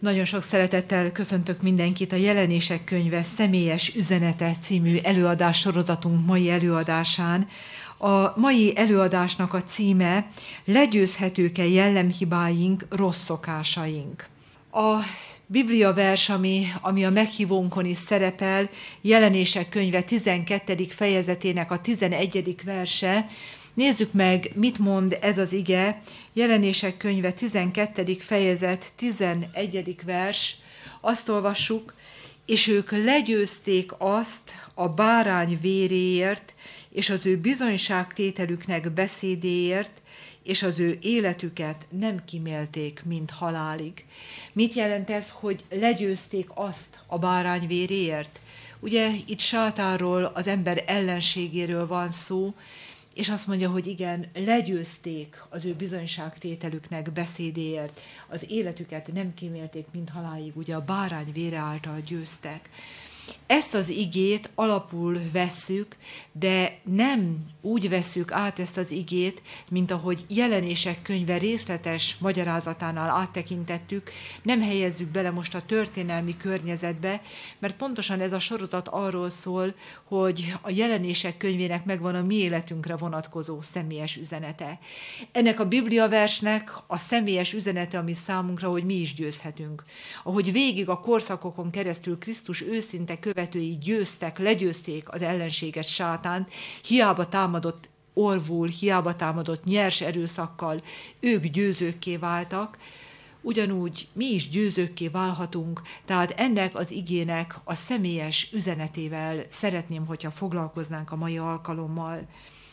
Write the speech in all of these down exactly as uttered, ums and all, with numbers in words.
Nagyon sok szeretettel köszöntök mindenkit a Jelenések könyve személyes üzenete című előadás sorozatunk mai előadásán. A mai előadásnak a címe Legyőzhetők-e jellemhibáink, rossz szokásaink. A Biblia vers, ami, ami a meghívónkon is szerepel, Jelenések könyve tizenkettedik fejezetének a tizenegyedik verse. Nézzük meg, mit mond ez az ige. Jelenések könyve tizenkettedik fejezet tizenegyedik vers. Azt olvassuk, és ők legyőzték azt a bárány véréért, és az ő bizonyságtételüknek beszédéért, és az ő életüket nem kimélték, mint halálig. Mit jelent ez, hogy legyőzték azt a bárány véréért? Ugye itt sátánról, az ember ellenségéről van szó, és azt mondja, hogy igen, legyőzték az ő bizonyságtételüknek beszédéért, az életüket nem kímélték, mint halálig, ugye a bárány vére által győztek. Ezt az igét alapul vesszük, de nem úgy vesszük át ezt az igét, mint ahogy Jelenések könyve részletes magyarázatánál áttekintettük, nem helyezzük bele most a történelmi környezetbe, mert pontosan ez a sorozat arról szól, hogy a Jelenések könyvének megvan a mi életünkre vonatkozó személyes üzenete. Ennek a bibliaversnek a személyes üzenete, ami számunkra, hogy mi is győzhetünk. Ahogy végig a korszakokon keresztül Krisztus őszinte követői győztek, legyőzték az ellenséget, sátánt, hiába támadott orvul, hiába támadott nyers erőszakkal, ők győzőkké váltak, ugyanúgy mi is győzőkké válhatunk, tehát ennek az igének a személyes üzenetével szeretném, hogyha foglalkoznánk a mai alkalommal.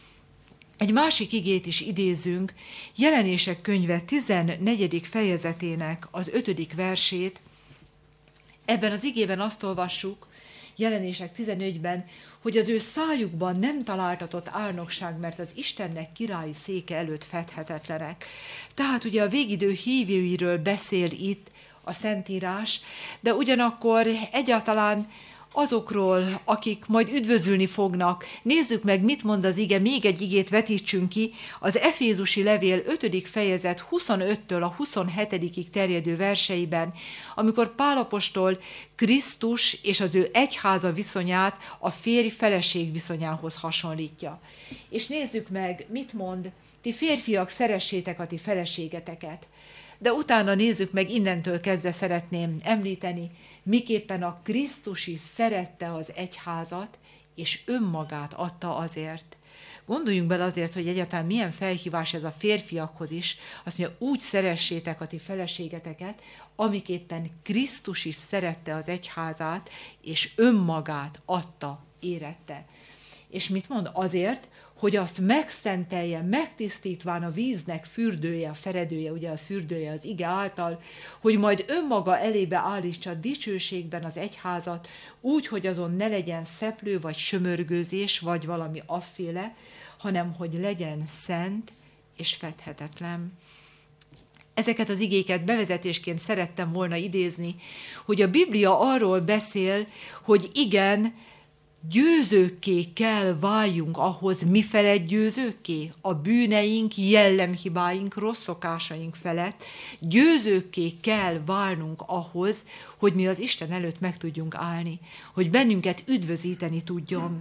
Egy másik igét is idézünk, Jelenések könyve tizennegyedik fejezetének az ötödik versét. Ebben az igében azt olvassuk, Jelenések tizenötben, hogy az ő szájukban nem találtatott álnokság, mert az Istennek királyi széke előtt fedhetetlenek. Tehát ugye a végidő hívőiről beszél itt a Szentírás, de ugyanakkor egyáltalán azokról, akik majd üdvözülni fognak. Nézzük meg, mit mond az ige, még egy igét vetítsünk ki, az Efézusi levél ötödik fejezet huszonöttől a huszonhetedikig terjedő verseiben, amikor Pál apostol Krisztus és az ő egyháza viszonyát a férj-feleség viszonyához hasonlítja. És nézzük meg, mit mond, ti férfiak, szeressétek a ti feleségeteket. De utána nézzük meg, innentől kezdve szeretném említeni, miképpen a Krisztus is szerette az egyházat, és önmagát adta azért. Gondoljunk bele azért, hogy egyáltalán milyen felhívás ez a férfiakhoz is, azt mondja, úgy szeressétek a ti feleségeteket, amiképpen Krisztus is szerette az egyházát, és önmagát adta, érette. És mit mond? Azért, hogy azt megszentelje, megtisztítván a víznek fürdője, a feredője, ugye a fürdője az ige által, hogy majd önmaga elébe állítsa dicsőségben az egyházat, úgy, hogy azon ne legyen szeplő, vagy sömörgőzés, vagy valami afféle, hanem hogy legyen szent és fedhetetlen. Ezeket az igéket bevezetésként szerettem volna idézni, hogy a Biblia arról beszél, hogy igen, győzőkké kell váljunk ahhoz, mi felett győzőkké? A bűneink, jellemhibáink, rossz szokásaink felett. Győzőkké kell válnunk ahhoz, hogy mi az Isten előtt meg tudjunk állni, hogy bennünket üdvözíteni tudjon.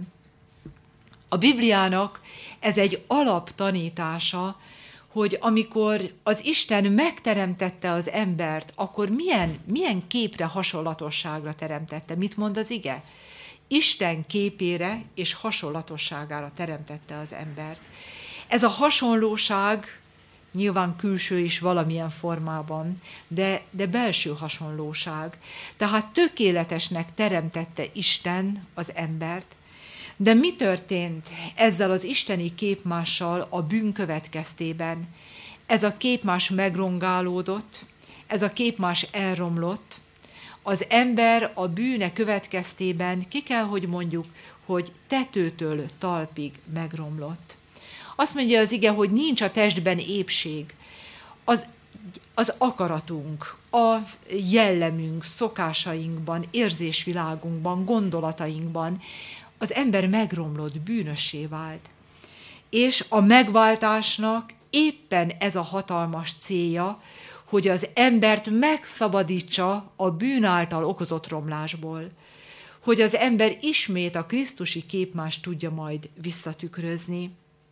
A Bibliának ez egy alaptanítása, hogy amikor az Isten megteremtette az embert, akkor milyen, milyen képre, hasonlatosságra teremtette. Mit mond az ige? Isten képére és hasonlatosságára teremtette az embert. Ez a hasonlóság nyilván külső is valamilyen formában, de, de belső hasonlóság. Tehát tökéletesnek teremtette Isten az embert, de mi történt ezzel az isteni képmással a bűn következtében? Ez a képmás megrongálódott, ez a képmás elromlott, az ember a bűne következtében, ki kell, hogy mondjuk, hogy tetőtől talpig megromlott. Azt mondja az ige, hogy nincs a testben épség. Az, az akaratunk, a jellemünk, szokásainkban, érzésvilágunkban, gondolatainkban az ember megromlott, bűnössé vált. És a megváltásnak éppen ez a hatalmas célja, hogy az embert megszabadítsa a bűn által okozott romlásból, hogy az ember ismét a krisztusi képmást tudja majd visszatükrözni.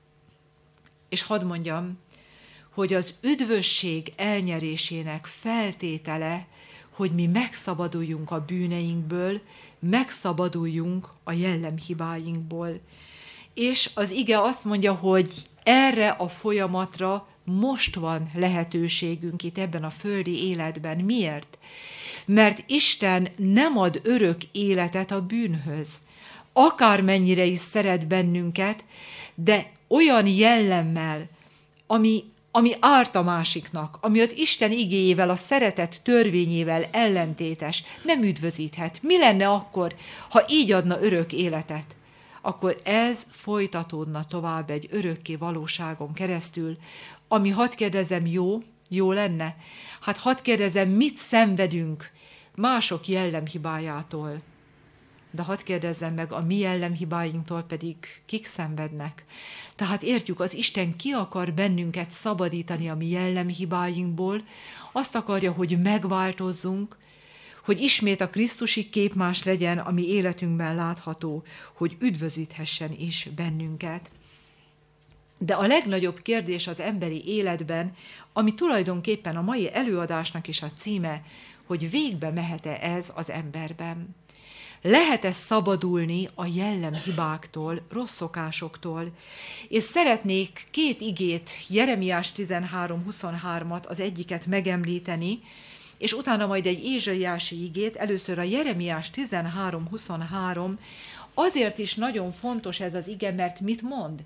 És hadd mondjam, hogy az üdvösség elnyerésének feltétele, hogy mi megszabaduljunk a bűneinkből, megszabaduljunk a jellemhibáinkból. És az ige azt mondja, hogy erre a folyamatra most van lehetőségünk itt ebben a földi életben. Miért? Mert Isten nem ad örök életet a bűnhöz. Akármennyire is szeret bennünket, de olyan jellemmel, ami, ami árt a másiknak, ami az Isten igéjével, a szeretet törvényével ellentétes, nem üdvözíthet. Mi lenne akkor, ha így adna örök életet? Akkor ez folytatódna tovább egy örökké valóságon keresztül, ami, hadd kérdezem, jó, jó lenne? Hát hadd kérdezem, mit szenvedünk mások jellemhibájától? De hadd kérdezzem meg, a mi jellemhibáinktól pedig kik szenvednek? Tehát értjük, az Isten ki akar bennünket szabadítani a mi jellemhibáinkból, azt akarja, hogy megváltozzunk, hogy ismét a krisztusi képmás legyen, ami életünkben látható, hogy üdvözíthessen is bennünket. De a legnagyobb kérdés az emberi életben, ami tulajdonképpen a mai előadásnak is a címe, hogy végbe mehet-e ez az emberben. Lehet-e szabadulni a jellemhibáktól, rossz szokásoktól? És szeretnék két igét, Jeremiás tizenhárom huszonhármat, az egyiket megemlíteni, és utána majd egy ézsaiási igét, először a Jeremiás tizenhárom huszonhárom, azért is nagyon fontos ez az ige, mert mit mond?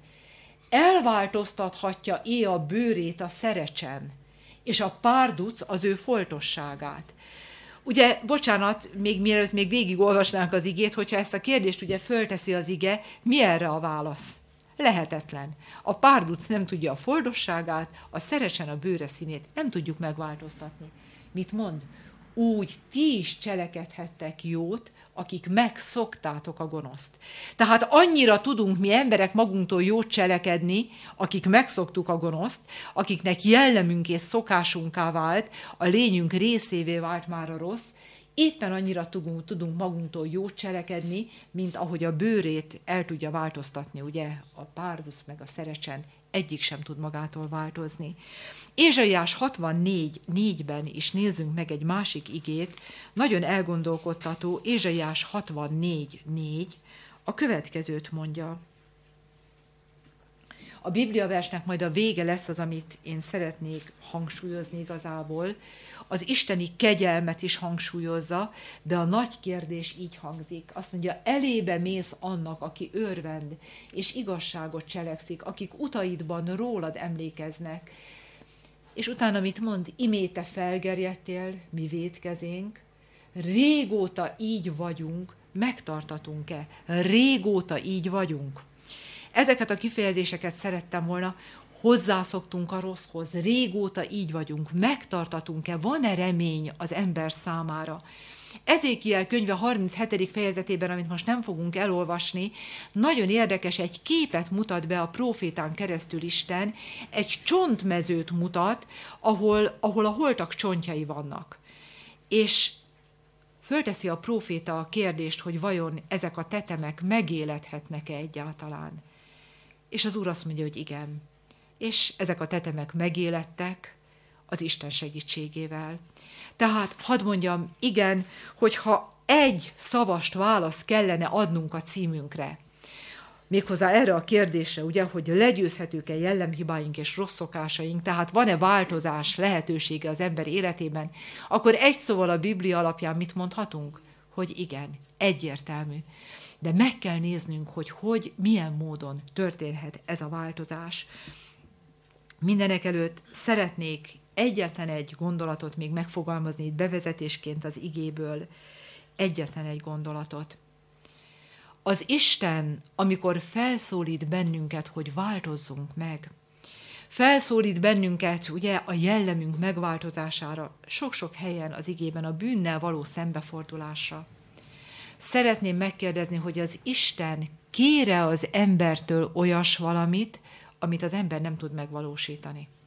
Elváltoztathatja é a bőrét a szerecsen, és a párduc az ő foltosságát. Ugye, bocsánat, még mielőtt még végigolvasnánk az igét, hogyha ezt a kérdést ugye fölteszi az ige, mi erre a válasz? Lehetetlen. A párduc nem tudja a foldosságát, a szerecsen a bőre színét nem tudjuk megváltoztatni. Mit mond? Úgy ti is cselekedhettek jót, akik megszoktátok a gonoszt. Tehát annyira tudunk mi emberek magunktól jót cselekedni, akik megszoktuk a gonoszt, akiknek jellemünk és szokásunká vált, a lényünk részévé vált már a rossz, éppen annyira tudunk, tudunk magunktól jót cselekedni, mint ahogy a bőrét el tudja változtatni, ugye a párduc meg a szerecsen egyik sem tud magától változni. Ézsaiás hatvannégy négyben is nézzünk meg egy másik igét, nagyon elgondolkodtató, Ézsaiás hatvannégy négy a következőt mondja. A bibliaversnek majd a vége lesz az, amit én szeretnék hangsúlyozni igazából. Az isteni kegyelmet is hangsúlyozza, de a nagy kérdés így hangzik. Azt mondja, elébe mész annak, aki örvend, és igazságot cselekszik, akik utaidban rólad emlékeznek. És utána mit mond? Iméte felgerjedtél, mi vétkezénk, régóta így vagyunk, megtartatunk-e? Régóta így vagyunk. Ezeket a kifejezéseket szerettem volna, hozzászoktunk a rosszhoz, régóta így vagyunk, megtartatunk-e, van-e remény az ember számára? Ezékiel könyve harminchetedik fejezetében, amit most nem fogunk elolvasni, nagyon érdekes, egy képet mutat be a prófétán keresztül Isten, egy csontmezőt mutat, ahol, ahol a holtak csontjai vannak. És fölteszi a próféta a kérdést, hogy vajon ezek a tetemek megéledhetnek-e egyáltalán. És az Úr azt mondja, hogy igen. És ezek a tetemek megélettek az Isten segítségével. Tehát hadd mondjam, igen, hogyha egy szavast választ kellene adnunk a címünkre, méghozzá erre a kérdésre, ugye, hogy legyőzhetők-e jellemhibáink és rossz szokásaink, tehát van-e változás lehetősége az ember életében, akkor egy szóval a Biblia alapján mit mondhatunk? Hogy igen, egyértelmű. De meg kell néznünk, hogy, hogy milyen módon történhet ez a változás. Mindenek előtt szeretnék egyetlen egy gondolatot még megfogalmazni itt bevezetésként az igéből. Egyetlen egy gondolatot. Az Isten, amikor felszólít bennünket, hogy változzunk meg, felszólít bennünket ugye a jellemünk megváltozására, sok-sok helyen az igében a bűnnel való szembefordulásra. Szeretném megkérdezni, hogy az Isten kér-e az embertől olyas valamit, amit az ember nem tud megvalósítani.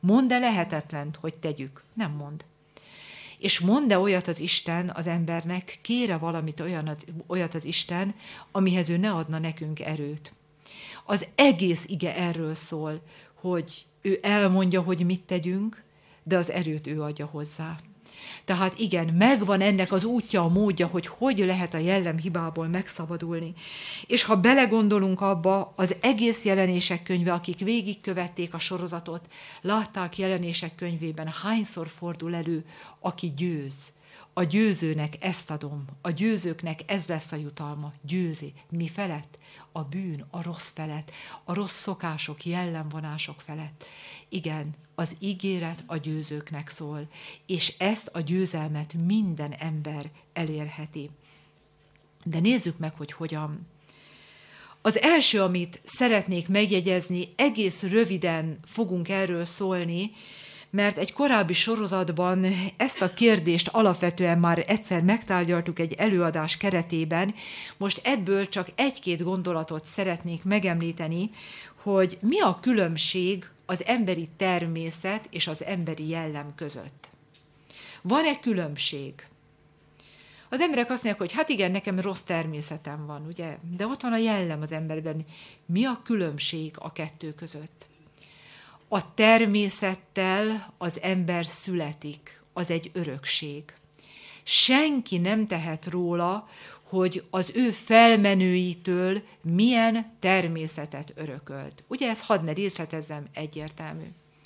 Mond-e lehetetlent, hogy tegyük? Nem mond. És mond-e olyat az Isten az embernek, kére valamit olyan, olyat az Isten, amihez ő ne adna nekünk erőt. Az egész ige erről szól, hogy ő elmondja, hogy mit tegyünk, de az erőt ő adja hozzá. Tehát igen, megvan ennek az útja, a módja, hogy hogy lehet a jellemhibából megszabadulni. És ha belegondolunk abba, az egész Jelenések könyve, akik végigkövették a sorozatot, látták Jelenések könyvében, hányszor fordul elő, aki győz. A győzőnek ezt adom, a győzőknek ez lesz a jutalma, győzi. Mi felett? A bűn, a rossz felett, a rossz szokások, jellemvonások felett. Igen, az ígéret a győzőknek szól, és ezt a győzelmet minden ember elérheti. De nézzük meg, hogy hogyan. Az első, amit szeretnék megjegyezni, egész röviden fogunk erről szólni, mert egy korábbi sorozatban ezt a kérdést alapvetően már egyszer megtárgyaltuk egy előadás keretében, most ebből csak egy-két gondolatot szeretnék megemlíteni, hogy mi a különbség az emberi természet és az emberi jellem között. Van-e különbség? Az emberek azt mondják, hogy hát igen, nekem rossz természetem van, ugye? De ott van a jellem az emberben. Mi a különbség a kettő között? A természettel az ember születik, az egy örökség. Senki nem tehet róla, hogy az ő felmenőitől milyen természetet örökölt. Ugye ezt hadd ne részletezzem, egyértelmű.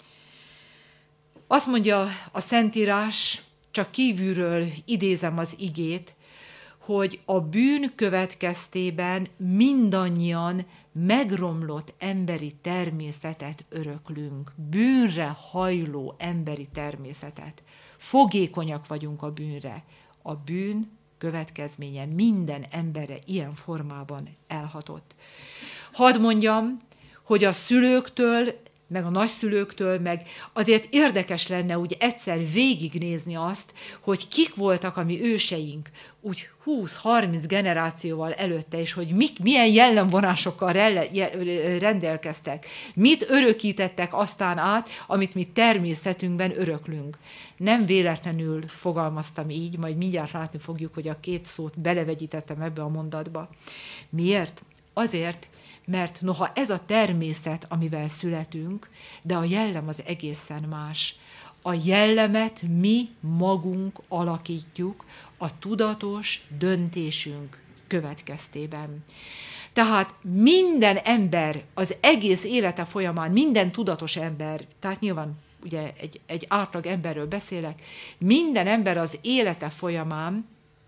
Azt mondja a Szentírás, csak kívülről idézem az igét, hogy a bűn következtében mindannyian megromlott emberi természetet öröklünk. Bűnre hajló emberi természetet. Fogékonyak vagyunk a bűnre. A bűn következménye minden emberre ilyen formában elhatott. Hadd mondjam, hogy a szülőktől, meg a nagyszülőktől, meg azért érdekes lenne úgy egyszer végignézni azt, hogy kik voltak a mi őseink, úgy húsz-harminc generációval előtte, és hogy mik, milyen jellemvonásokkal rendelkeztek, mit örökítettek aztán át, amit mi természetünkben öröklünk. Nem véletlenül fogalmaztam így, majd mindjárt látni fogjuk, hogy a két szót belevegyítettem ebbe a mondatba. Miért? Azért, mert noha ez a természet, amivel születünk, de a jellem az egészen más. A jellemet mi magunk alakítjuk a tudatos döntésünk következtében. Tehát minden ember az egész élete folyamán, minden tudatos ember, tehát nyilván ugye egy, egy átlag emberről beszélek, minden ember az élete folyamán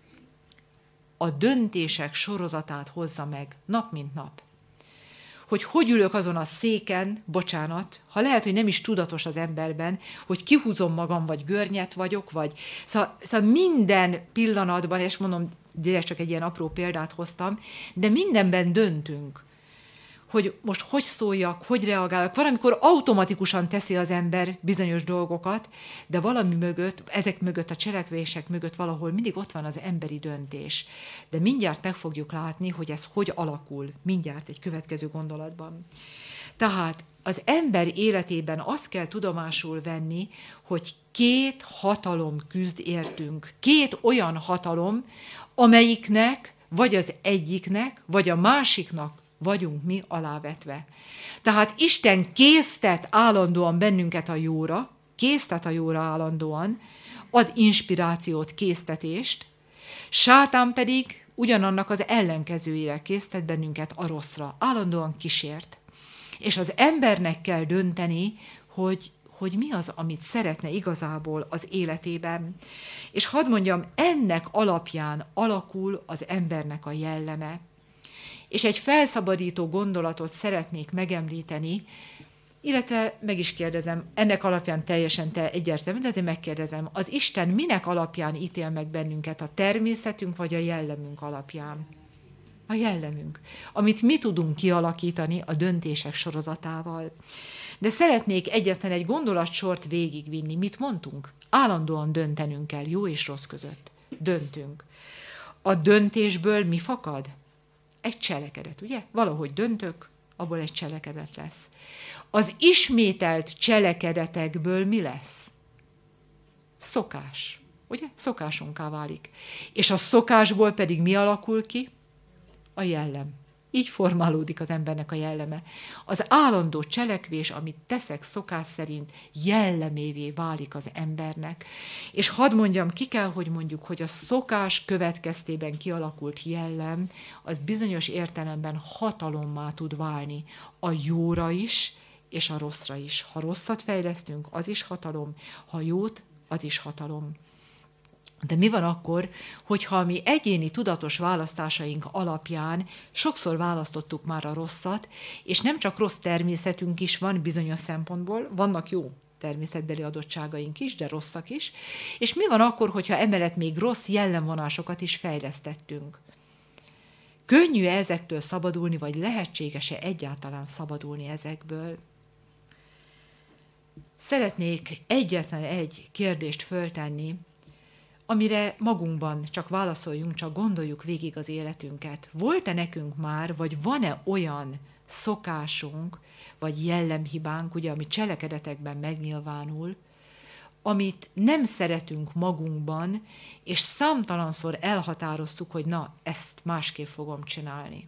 a döntések sorozatát hozza meg, nap mint nap. Hogy hogy ülök azon a széken, bocsánat, ha lehet, hogy nem is tudatos az emberben, hogy kihúzom magam, vagy görnyet vagyok, vagy... Szóval, szóval minden pillanatban, és mondom, direkt csak egy ilyen apró példát hoztam, de mindenben döntünk, hogy most hogy szóljak, hogy reagálok. Van, amikor automatikusan teszi az ember bizonyos dolgokat, de valami mögött, ezek mögött, a cselekvések mögött valahol mindig ott van az emberi döntés. De mindjárt meg fogjuk látni, hogy ez hogy alakul, mindjárt egy következő gondolatban. Tehát az ember életében azt kell tudomásul venni, hogy két hatalom küzd értünk. Két olyan hatalom, amelyiknek, vagy az egyiknek, vagy a másiknak vagyunk mi alávetve. Tehát Isten késztet állandóan bennünket a jóra, késztet a jóra állandóan, ad inspirációt, késztetést, sátán pedig ugyanannak az ellenkezőjére késztet bennünket a rosszra, állandóan kísért. És az embernek kell dönteni, hogy, hogy mi az, amit szeretne igazából az életében. És hadd mondjam, ennek alapján alakul az embernek a jelleme. És egy felszabadító gondolatot szeretnék megemlíteni, illetve meg is kérdezem, ennek alapján teljesen te egyértelmű, de azért megkérdezem, az Isten minek alapján ítél meg bennünket, a természetünk vagy a jellemünk alapján? A jellemünk, amit mi tudunk kialakítani a döntések sorozatával. De szeretnék egyetlen egy gondolatsort végigvinni. Mit mondtunk? Állandóan döntenünk kell, jó és rossz között. Döntünk. A döntésből mi fakad? Egy cselekedet, ugye? Valahogy döntök, abból egy cselekedet lesz. Az ismételt cselekedetekből mi lesz? Szokás. Ugye? Szokásunká válik. És a szokásból pedig mi alakul ki? A jellem. Így formálódik az embernek a jelleme. Az állandó cselekvés, amit teszek szokás szerint, jellemévé válik az embernek. És hadd mondjam, ki kell, hogy mondjuk, hogy a szokás következtében kialakult jellem, az bizonyos értelemben hatalommá tud válni. A jóra is, és a rosszra is. Ha rosszat fejlesztünk, az is hatalom, ha jót, az is hatalom. De mi van akkor, hogyha mi egyéni tudatos választásaink alapján sokszor választottuk már a rosszat, és nem csak rossz természetünk is van bizonyos szempontból, vannak jó természetbeli adottságaink is, de rosszak is, és mi van akkor, hogyha emellett még rossz jellemvonásokat is fejlesztettünk? Könnyű ezektől szabadulni, vagy lehetséges-e egyáltalán szabadulni ezekből? Szeretnék egyetlen egy kérdést föltenni, amire magunkban csak válaszoljunk, csak gondoljuk végig az életünket. Volt-e nekünk már, vagy van-e olyan szokásunk, vagy jellemhibánk, ugye, ami cselekedetekben megnyilvánul, amit nem szeretünk magunkban, és számtalanszor elhatároztuk, hogy na, ezt másképp fogom csinálni.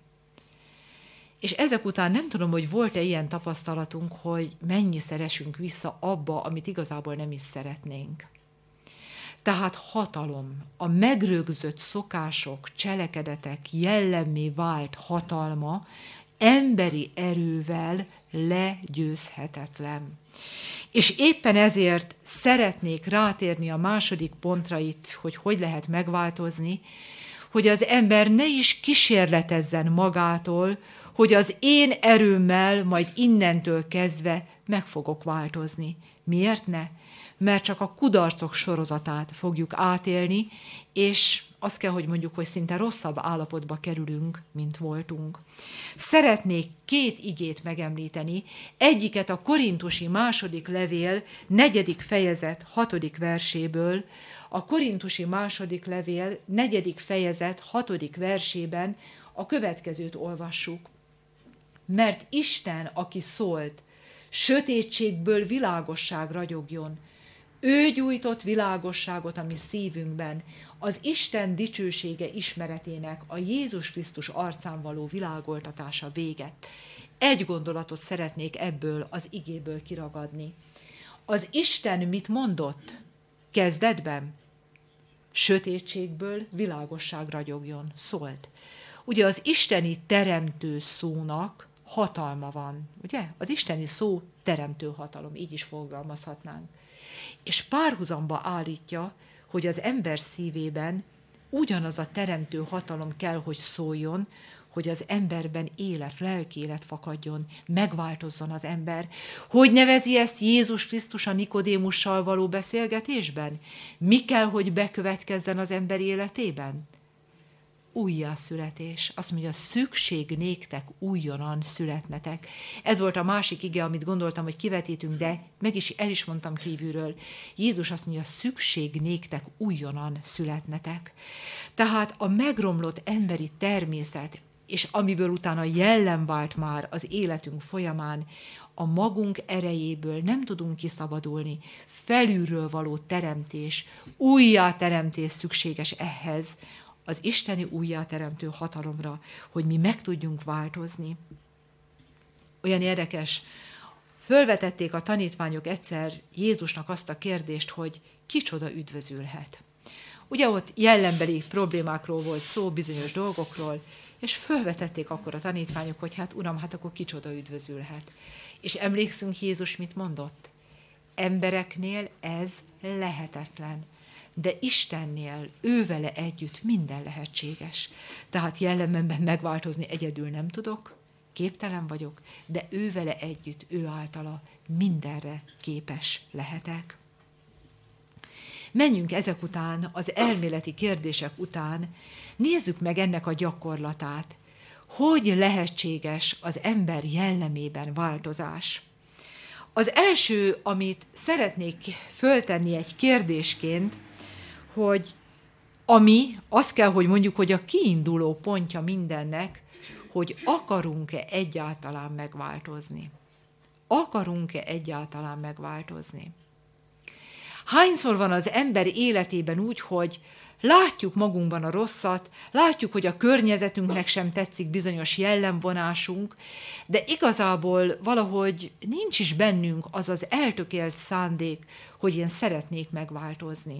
És ezek után nem tudom, hogy volt-e ilyen tapasztalatunk, hogy mennyiszer esünk vissza abba, amit igazából nem is szeretnénk. Tehát hatalom, a megrögzött szokások, cselekedetek jellemmé vált hatalma emberi erővel legyőzhetetlen. És éppen ezért szeretnék rátérni a második pontra itt, hogy hogy lehet megváltozni, hogy az ember ne is kísérletezzen magától, hogy az én erőmmel majd innentől kezdve meg fogok változni. Miért ne? Mert csak a kudarcok sorozatát fogjuk átélni, és azt kell, hogy mondjuk, hogy szinte rosszabb állapotba kerülünk, mint voltunk. Szeretnék két igét megemlíteni, egyiket a Korintusi második levél, negyedik fejezet, hatodik verséből. A Korintusi második levél, negyedik fejezet, hatodik versében a következőt olvassuk. Mert Isten, aki szólt, sötétségből világosság ragyogjon, ő gyújtott világosságot a mi szívünkben, az Isten dicsősége ismeretének, a Jézus Krisztus arcán való világoltatása véget. Egy gondolatot szeretnék ebből az igéből kiragadni. Az Isten mit mondott kezdetben? Sötétségből világosság ragyogjon, szólt. Ugye az isteni teremtő szónak hatalma van, ugye? Az isteni szó teremtő hatalom, így is fogalmazhatnánk. És párhuzamba állítja, hogy az ember szívében ugyanaz a teremtő hatalom kell, hogy szóljon, hogy az emberben élet, lelkiélet fakadjon, megváltozzon az ember. Hogy nevezi ezt Jézus Krisztus a Nikodémussal való beszélgetésben? Mi kell, hogy bekövetkezzen az ember életében? Újjászületés. Azt mondja, szükség néktek újonnan születnetek. Ez volt a másik ige, amit gondoltam, hogy kivetítünk, de meg is el is mondtam kívülről. Jézus azt mondja, szükség néktek újonnan születnetek. Tehát a megromlott emberi természet, és amiből utána jellem vált már az életünk folyamán, a magunk erejéből nem tudunk kiszabadulni. Felülről való teremtés, újjáteremtés szükséges ehhez, az isteni újjáteremtő hatalomra, hogy mi meg tudjunk változni. Olyan érdekes, fölvetették a tanítványok egyszer Jézusnak azt a kérdést, hogy kicsoda üdvözülhet. Ugye ott jellembeli problémákról volt szó, bizonyos dolgokról, és fölvetették akkor a tanítványok, hogy hát uram, hát akkor kicsoda üdvözülhet. És emlékszünk, Jézus mit mondott? Embereknél ez lehetetlen. De Istennél, ővele együtt minden lehetséges. Tehát jellememben megváltozni egyedül nem tudok, képtelen vagyok, de ővele együtt, ő általa mindenre képes lehetek. Menjünk ezek után, az elméleti kérdések után, nézzük meg ennek a gyakorlatát. Hogy lehetséges az ember jellemében változás? Az első, amit szeretnék föltenni egy kérdésként, hogy ami, azt kell, hogy mondjuk, hogy a kiinduló pontja mindennek, hogy akarunk-e egyáltalán megváltozni. Akarunk-e egyáltalán megváltozni? Hányszor van az ember életében úgy, hogy látjuk magunkban a rosszat, látjuk, hogy a környezetünknek sem tetszik bizonyos jellemvonásunk, de igazából valahogy nincs is bennünk az az eltökélt szándék, hogy én szeretnék megváltozni.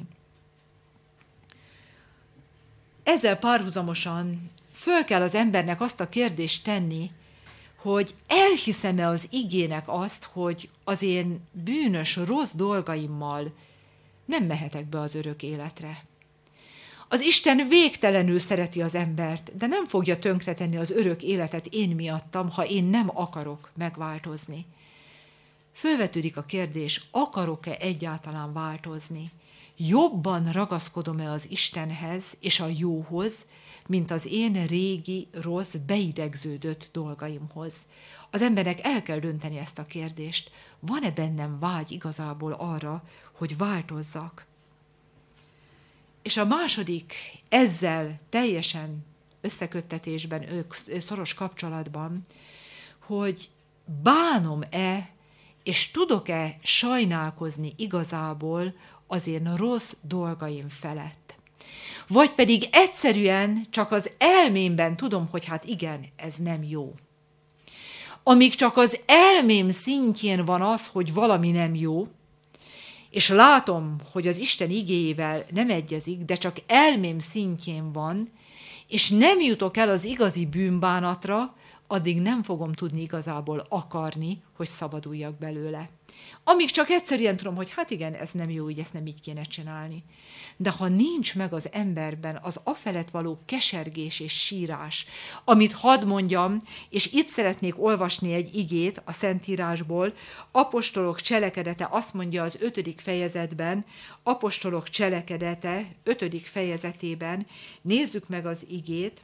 Ezzel párhuzamosan föl kell az embernek azt a kérdést tenni, hogy elhiszem-e az igének azt, hogy az én bűnös, rossz dolgaimmal nem mehetek be az örök életre. Az Isten végtelenül szereti az embert, de nem fogja tönkretenni az örök életet én miattam, ha én nem akarok megváltozni. Fölvetődik a kérdés, akarok-e egyáltalán változni? Jobban ragaszkodom-e az Istenhez és a jóhoz, mint az én régi, rossz, beidegződött dolgaimhoz? Az embernek el kell dönteni ezt a kérdést. Van-e bennem vágy igazából arra, hogy változzak? És a második, ezzel teljesen összeköttetésben, ők szoros kapcsolatban, hogy bánom-e, és tudok-e sajnálkozni igazából az én rossz dolgaim felett. Vagy pedig egyszerűen csak az elmémben tudom, hogy hát igen, ez nem jó. Amíg csak az elmém szintjén van az, hogy valami nem jó, és látom, hogy az Isten igéjével nem egyezik, de csak elmém szintjén van, és nem jutok el az igazi bűnbánatra, addig nem fogom tudni igazából akarni, hogy szabaduljak belőle. Amíg csak egyszerűen tudom, hogy hát igen, ez nem jó, így ezt nem így kéne csinálni. De ha nincs meg az emberben az afelett való kesergés és sírás, amit hadd mondjam, és itt szeretnék olvasni egy igét a Szentírásból, apostolok cselekedete, azt mondja az ötödik fejezetben, apostolok cselekedete, ötödik fejezetében, nézzük meg az igét,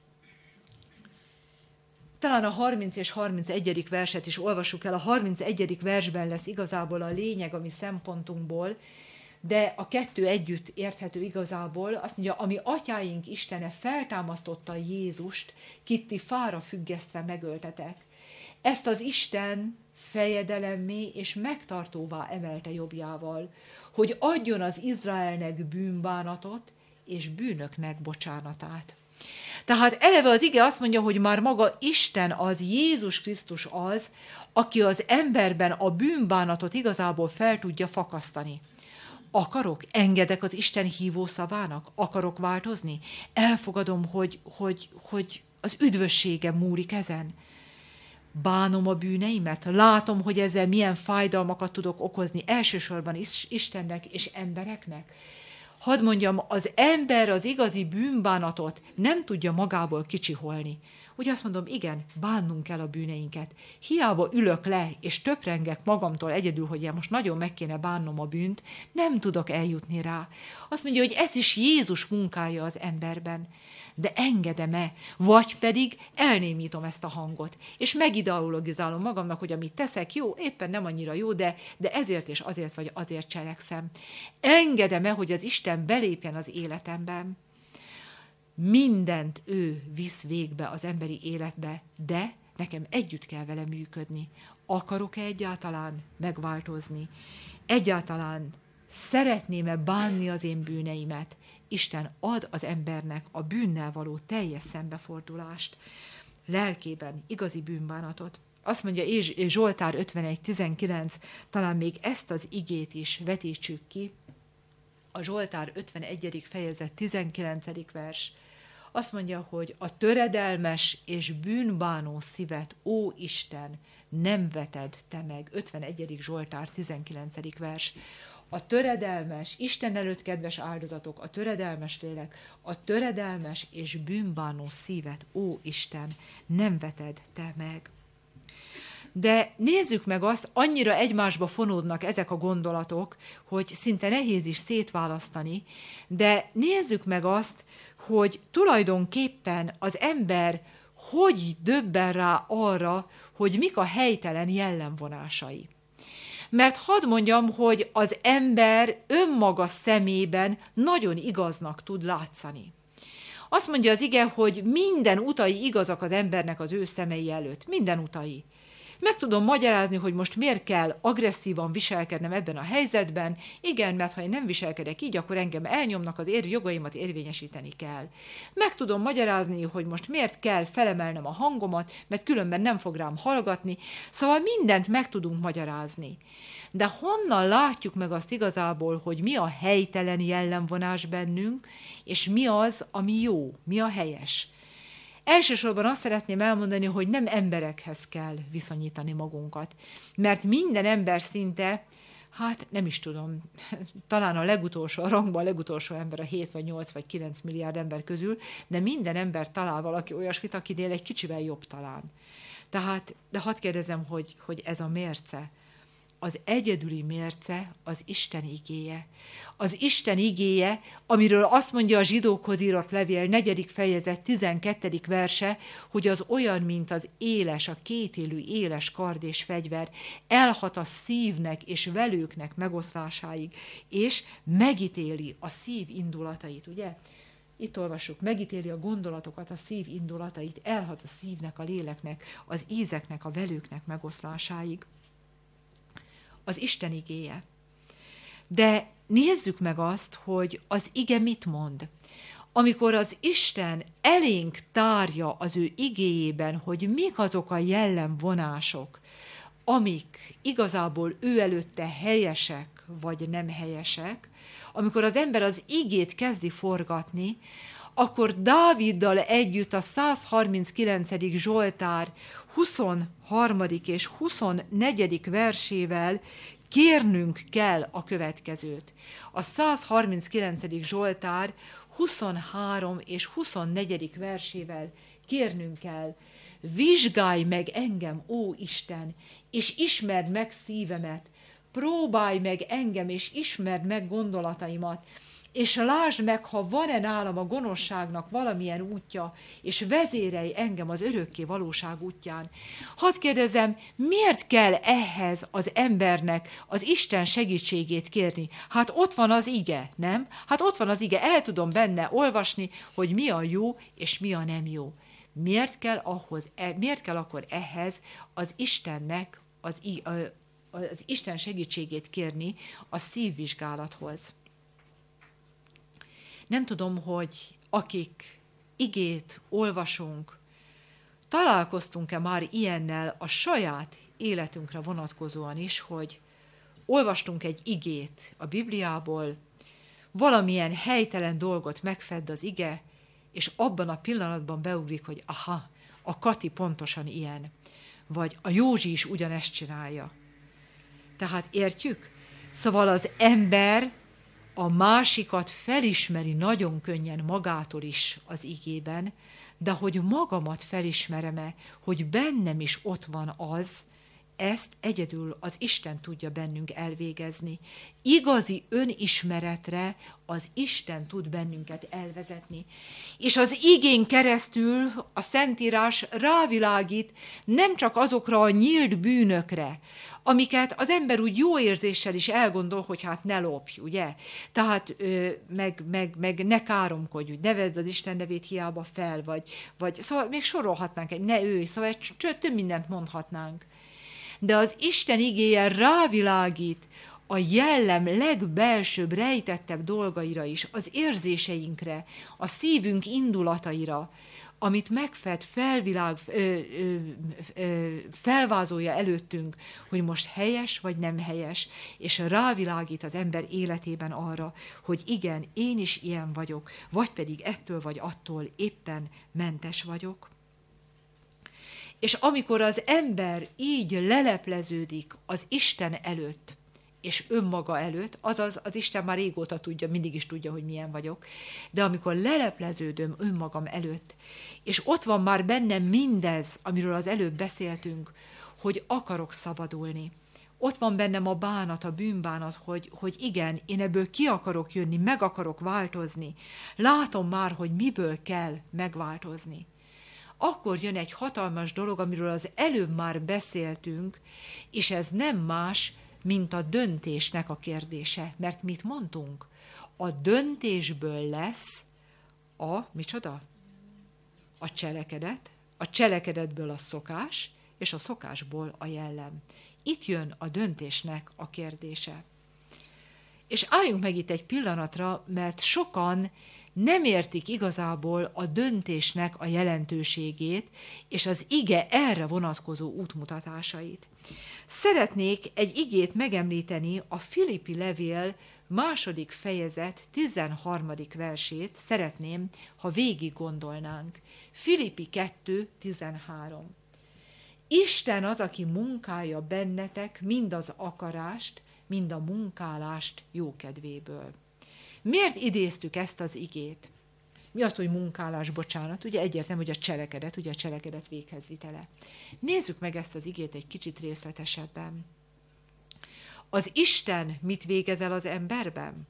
talán a harminc és harmincegyedik verset is olvassuk el. A harmincegyedik versben lesz igazából a lényeg a mi szempontunkból, de a kettő együtt érthető igazából. Azt mondja, ami atyáink Istene feltámasztotta Jézust, kit ti fára függesztve megöltetek. Ezt az Isten fejedelemmé és megtartóvá emelte jobbjával, hogy adjon az Izraelnek bűnbánatot és bűnöknek bocsánatát. Tehát eleve az ige azt mondja, hogy már maga Isten az, Jézus Krisztus az, aki az emberben a bűnbánatot igazából fel tudja fakasztani. Akarok, engedek az Isten hívó szavának, akarok változni, elfogadom, hogy, hogy, hogy az üdvössége múlik ezen. Bánom a bűneimet, látom, hogy ezzel milyen fájdalmakat tudok okozni, elsősorban is Istennek és embereknek. Hadd mondjam, az ember az igazi bűnbánatot nem tudja magából kicsiholni. Úgy azt mondom, igen, bánnunk kell a bűneinket. Hiába ülök le, és töprengek magamtól egyedül, hogy én most nagyon meg kéne bánnom a bűnt, nem tudok eljutni rá. Azt mondja, hogy ez is Jézus munkája az emberben. De engedem-e, vagy pedig elnémítom ezt a hangot, és megideologizálom magamnak, hogy amit teszek jó, éppen nem annyira jó, de, de ezért és azért vagy azért cselekszem. Engedem-e, hogy az Isten belépjen az életemben? Mindent ő visz végbe az emberi életbe, de nekem együtt kell vele működni. Akarok-e egyáltalán megváltozni? Egyáltalán szeretném-e bánni az én bűneimet? Isten ad az embernek a bűnnel való teljes szembefordulást, lelkében igazi bűnbánatot. Azt mondja Zsoltár ötvenegy tizenkilenc, talán még ezt az igét is vetítsük ki. A Zsoltár ötvenegyedik fejezet tizenkilencedik vers. Azt mondja, hogy a töredelmes és bűnbánó szívet, ó Isten, nem veted te meg. ötvenegyedik Zsoltár tizenkilencedik vers. A töredelmes, Isten előtt kedves áldozatok, a töredelmes lélek, a töredelmes és bűnbánó szívet, ó Isten, nem veted te meg. De nézzük meg azt, annyira egymásba fonódnak ezek a gondolatok, hogy szinte nehéz is szétválasztani, de nézzük meg azt, hogy tulajdonképpen az ember hogy döbben rá arra, hogy mik a helytelen jellemvonásai. Mert hadd mondjam, hogy az ember önmaga szemében nagyon igaznak tud látszani. Azt mondja az ige, hogy minden utai igazak az embernek az ő szemei előtt. Minden utai. Meg tudom magyarázni, hogy most miért kell agresszívan viselkednem ebben a helyzetben. Igen, mert ha én nem viselkedek így, akkor engem elnyomnak, az ér, jogaimat érvényesíteni kell. Meg tudom magyarázni, hogy most miért kell felemelnem a hangomat, mert különben nem fog rám hallgatni. Szóval mindent meg tudunk magyarázni. De honnan látjuk meg azt igazából, hogy mi a helytelen jellemvonás bennünk, és mi az, ami jó, mi a helyes? Elsősorban azt szeretném elmondani, hogy nem emberekhez kell viszonyítani magunkat, mert minden ember szinte, hát nem is tudom, talán a legutolsó, a rangban a legutolsó ember a hét vagy nyolc vagy kilenc milliárd ember közül, de minden ember talál valaki olyasmit, akinél egy kicsivel jobb talán. Tehát, de hadd kérdezem, hogy, hogy ez a mérce, az egyedüli mérce az Isten igéje. Az Isten igéje, amiről azt mondja a zsidókhoz írott levél negyedik fejezet tizenkettedik verse, hogy az olyan, mint az éles, a kétélű éles kard és fegyver, elhat a szívnek és velőknek megoszlásáig, és megítéli a szív indulatait, ugye? Itt olvassuk, megítéli a gondolatokat, a szív indulatait, elhat a szívnek, a léleknek, az ízeknek, a velőknek megoszlásáig. Az Isten igéje. De nézzük meg azt, hogy az ige mit mond. Amikor az Isten elénk tárja az ő igéjében, hogy mik azok a jellemvonások, amik igazából ő előtte helyesek, vagy nem helyesek, amikor az ember az igét kezdi forgatni, akkor Dáviddal együtt a százharminckilencedik Zsoltár huszonharmadik és huszonnegyedik versével kérnünk kell a következőt. A százharminckilencedik Zsoltár huszonhárom és huszonnegyedik versével kérnünk kell: vizsgálj meg engem, ó Isten, és ismerd meg szívemet, próbálj meg engem, és ismerd meg gondolataimat, és lásd meg, ha van-e nálam a gonoszságnak valamilyen útja, és vezérelj engem az örökké valóság útján. Hadd kérdezem, miért kell ehhez az embernek az Isten segítségét kérni? Hát ott van az ige, nem? Hát ott van az ige, el tudom benne olvasni, hogy mi a jó, és mi a nem jó. Miért kell, ahhoz, miért kell akkor ehhez az Istennek, az, az Isten segítségét kérni a szívvizsgálathoz? Nem tudom, hogy akik igét olvasunk, találkoztunk-e már ilyennel a saját életünkre vonatkozóan is, hogy olvastunk egy igét a Bibliából, valamilyen helytelen dolgot megfedd az ige, és abban a pillanatban beugrik, hogy aha, a Kati pontosan ilyen, vagy a Józsi is ugyanezt csinálja. Tehát értjük? Szóval az ember a másikat felismeri nagyon könnyen magától is az igében, de hogy magamat felismerem-e, hogy bennem is ott van az, ezt egyedül az Isten tudja bennünk elvégezni. Igazi önismeretre az Isten tud bennünket elvezetni. És az igén keresztül a Szentírás rávilágít nem csak azokra a nyílt bűnökre, amiket az ember úgy jó érzéssel is elgondol, hogy hát ne lopj, ugye? Tehát meg, meg, meg ne káromkodj, ne vedd az Isten nevét hiába fel, vagy, vagy szóval még sorolhatnánk, ne őj, szóval több mindent mondhatnánk. De az Isten igéje rávilágít a jellem legbelsőbb, rejtettebb dolgaira is, az érzéseinkre, a szívünk indulataira, amit megfed, felvilág, ö, ö, ö, felvázolja előttünk, hogy most helyes vagy nem helyes, és rávilágít az ember életében arra, hogy igen, én is ilyen vagyok, vagy pedig ettől vagy attól éppen mentes vagyok. És amikor az ember így lelepleződik az Isten előtt, és önmaga előtt, azaz az Isten már régóta tudja, mindig is tudja, hogy milyen vagyok, de amikor lelepleződöm önmagam előtt, és ott van már bennem mindez, amiről az előbb beszéltünk, hogy akarok szabadulni. Ott van bennem a bánat, a bűnbánat, hogy, hogy igen, én ebből ki akarok jönni, meg akarok változni. Látom már, hogy miből kell megváltozni. Akkor jön egy hatalmas dolog, amiről az előbb már beszéltünk, és ez nem más, mint a döntésnek a kérdése. Mert mit mondtunk? A döntésből lesz a, micsoda? A cselekedet, a cselekedetből a szokás, és a szokásból a jellem. Itt jön a döntésnek a kérdése. És álljunk meg itt egy pillanatra, mert sokan nem értik igazából a döntésnek a jelentőségét, és az ige erre vonatkozó útmutatásait. Szeretnék egy igét megemlíteni, a Filippi levél második fejezet tizenharmadik versét szeretném, ha végig gondolnánk. Filippi kettő tizenhárom. Isten az, aki munkálja bennetek mind az akarást, mind a munkálást jókedvéből. Miért idéztük ezt az igét? Mi az, hogy munkálás, bocsánat? Ugye egyértelmű, hogy a cselekedet, ugye a cselekedet véghezvitele. Nézzük meg ezt az igét egy kicsit részletesebben. Az Isten mit végez el az emberben?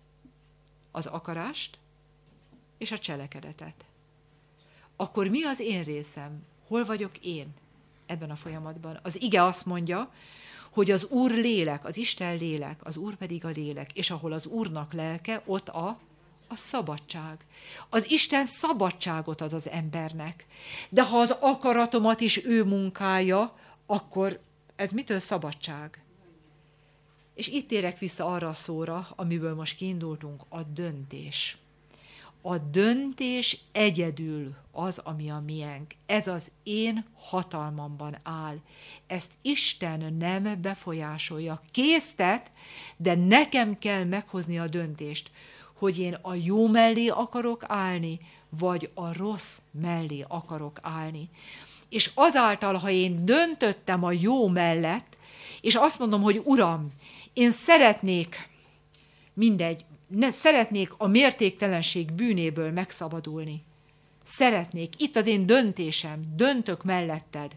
Az akarást és a cselekedetet. Akkor mi az én részem? Hol vagyok én ebben a folyamatban? Az ige azt mondja, hogy az Úr lélek, az Isten lélek, az Úr pedig a lélek, és ahol az Úrnak lelke, ott a, a szabadság. Az Isten szabadságot ad az embernek. De ha az akaratomat is ő munkálja, akkor ez mitől szabadság? És itt térek vissza arra a szóra, amiből most kiindultunk, a döntés. A döntés egyedül az, ami a miénk. Ez az én hatalmamban áll. Ezt Isten nem befolyásolja. Késztet, de nekem kell meghozni a döntést, hogy én a jó mellé akarok állni, vagy a rossz mellé akarok állni. És azáltal, ha én döntöttem a jó mellett, és azt mondom, hogy Uram, én szeretnék, mindegy, ne, szeretnék a mértéktelenség bűnéből megszabadulni. Szeretnék, itt az én döntésem, döntök melletted.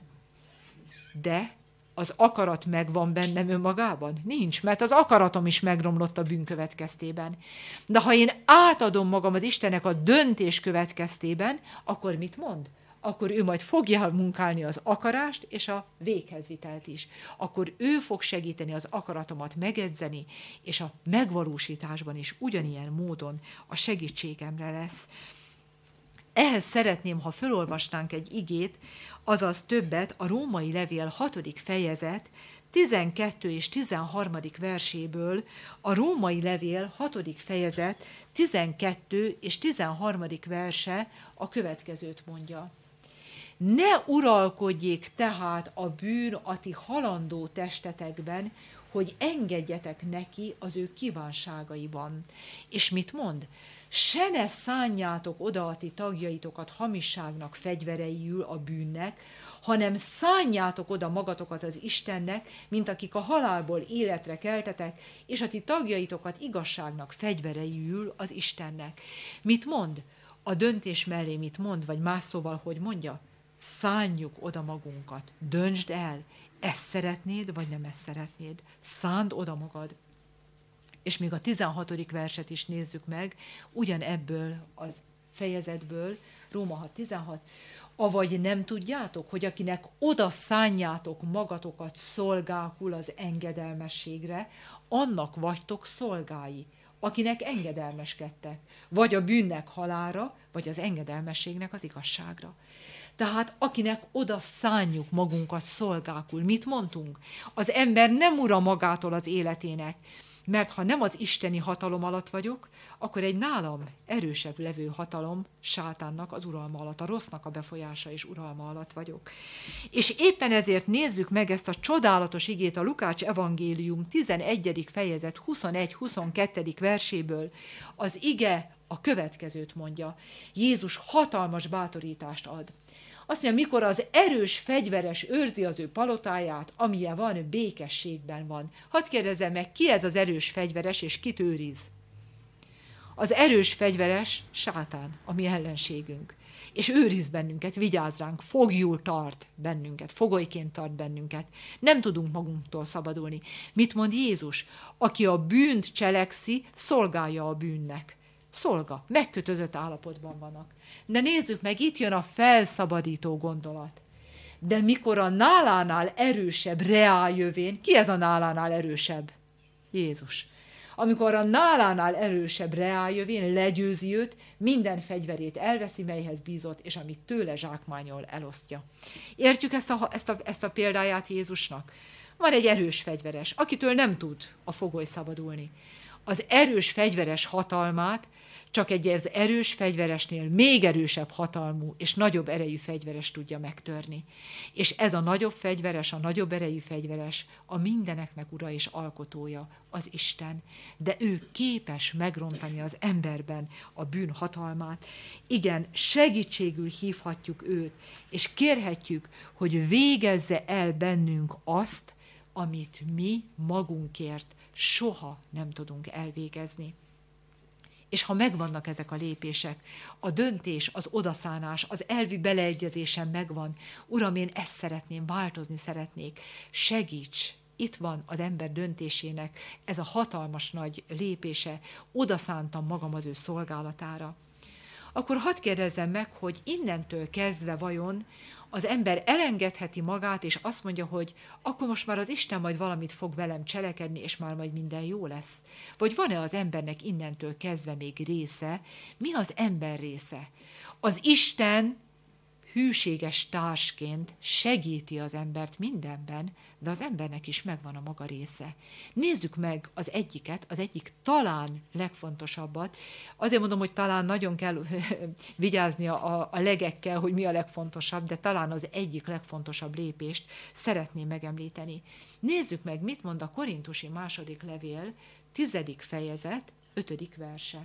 De az akarat megvan bennem önmagában? Nincs, mert az akaratom is megromlott a bűn következtében. De ha én átadom magam az Istennek a döntés következtében, akkor mit mond? Akkor ő majd fogja munkálni az akarást és a véghezvitelt is. Akkor ő fog segíteni az akaratomat megedzeni, és a megvalósításban is ugyanilyen módon a segítségemre lesz. Ehhez szeretném, ha felolvasnánk egy igét, azaz többet, a római levél hatodik fejezet tizenkettő és tizenharmadik verséből, a római levél hatodik fejezet tizenkettő és tizenharmadik verse a következőt mondja. Ne uralkodjék tehát a bűn a ti halandó testetekben, hogy engedjetek neki az ő kívánságaiban. És mit mond? Se ne szánjátok oda a ti tagjaitokat hamisságnak fegyvereiül a bűnnek, hanem szánjátok oda magatokat az Istennek, mint akik a halálból életre keltetek, és a ti tagjaitokat igazságnak fegyvereiül az Istennek. Mit mond? A döntés mellé mit mond, vagy más szóval, hogy mondja? Szánjuk oda magunkat, döntsd el, ezt szeretnéd, vagy nem ezt szeretnéd. Szánd oda magad. És még a tizenhatodik verset is nézzük meg, ugyanebből a fejezetből, Róma hat tizenhat. Avagy nem tudjátok, hogy akinek oda szánjátok magatokat szolgákul az engedelmességre, annak vagytok szolgái, akinek engedelmeskedtek, vagy a bűnnek halálra, vagy az engedelmességnek az igazságra. Tehát akinek oda szánjuk magunkat szolgákul. Mit mondtunk? Az ember nem ura magától az életének, mert ha nem az isteni hatalom alatt vagyok, akkor egy nálam erősebb levő hatalom, sátánnak az uralma alatt, a rossznak a befolyása és uralma alatt vagyok. És éppen ezért nézzük meg ezt a csodálatos igét a Lukács evangélium tizenegyedik fejezet huszonegy-huszonkettő verséből. Az ige a következőt mondja. Jézus hatalmas bátorítást ad. Azt mondja, mikor az erős fegyveres őrzi az ő palotáját, amilyen van, békességben van. Hadd kérdezzem meg, ki ez az erős fegyveres, és kit őriz? Az erős fegyveres sátán, a mi ellenségünk. És őriz bennünket, vigyáz ránk, fogjul tart bennünket, fogolyként tart bennünket. Nem tudunk magunktól szabadulni. Mit mond Jézus? Aki a bűnt cselekszi, szolgálja a bűnnek. Szolga, megkötözött állapotban vannak. De nézzük meg, itt jön a felszabadító gondolat. De mikor a nálánál erősebb reál jövén, ki ez a nálánál erősebb? Jézus. amikor a nálánál erősebb reáljövén legyőzi őt, minden fegyverét elveszi, melyhez bízott, és amit tőle zsákmányol, elosztja. Értjük ezt a, ezt a, ezt a példáját Jézusnak? Van egy erős fegyveres, akitől nem tud a fogoly szabadulni. Az erős fegyveres hatalmát csak egy az erős fegyveresnél még erősebb hatalmú és nagyobb erejű fegyveres tudja megtörni. És ez a nagyobb fegyveres, a nagyobb erejű fegyveres a mindeneknek ura és alkotója, az Isten. De ő képes megrontani az emberben a bűn hatalmát. Igen, segítségül hívhatjuk őt, és kérhetjük, hogy végezze el bennünk azt, amit mi magunkért soha nem tudunk elvégezni. És ha megvannak ezek a lépések, a döntés, az odaszánás, az elvi beleegyezésem megvan, Uram, én ezt szeretném, változni szeretnék, segíts, itt van az ember döntésének ez a hatalmas nagy lépése, odaszántam magam az ő szolgálatára. Akkor hadd kérdezzem meg, hogy innentől kezdve vajon az ember elengedheti magát, és azt mondja, hogy akkor most már az Isten majd valamit fog velem cselekedni, és már majd minden jó lesz. Vagy van-e az embernek innentől kezdve még része? Mi az ember része? Az Isten hűséges társként segíti az embert mindenben, de az embernek is megvan a maga része. Nézzük meg az egyiket, az egyik talán legfontosabbat. Azért mondom, hogy talán nagyon kell vigyázni a, a legekkel, hogy mi a legfontosabb, de talán az egyik legfontosabb lépést szeretném megemlíteni. Nézzük meg, mit mond a Korintusi második levél, tizedik fejezet, ötödik verse.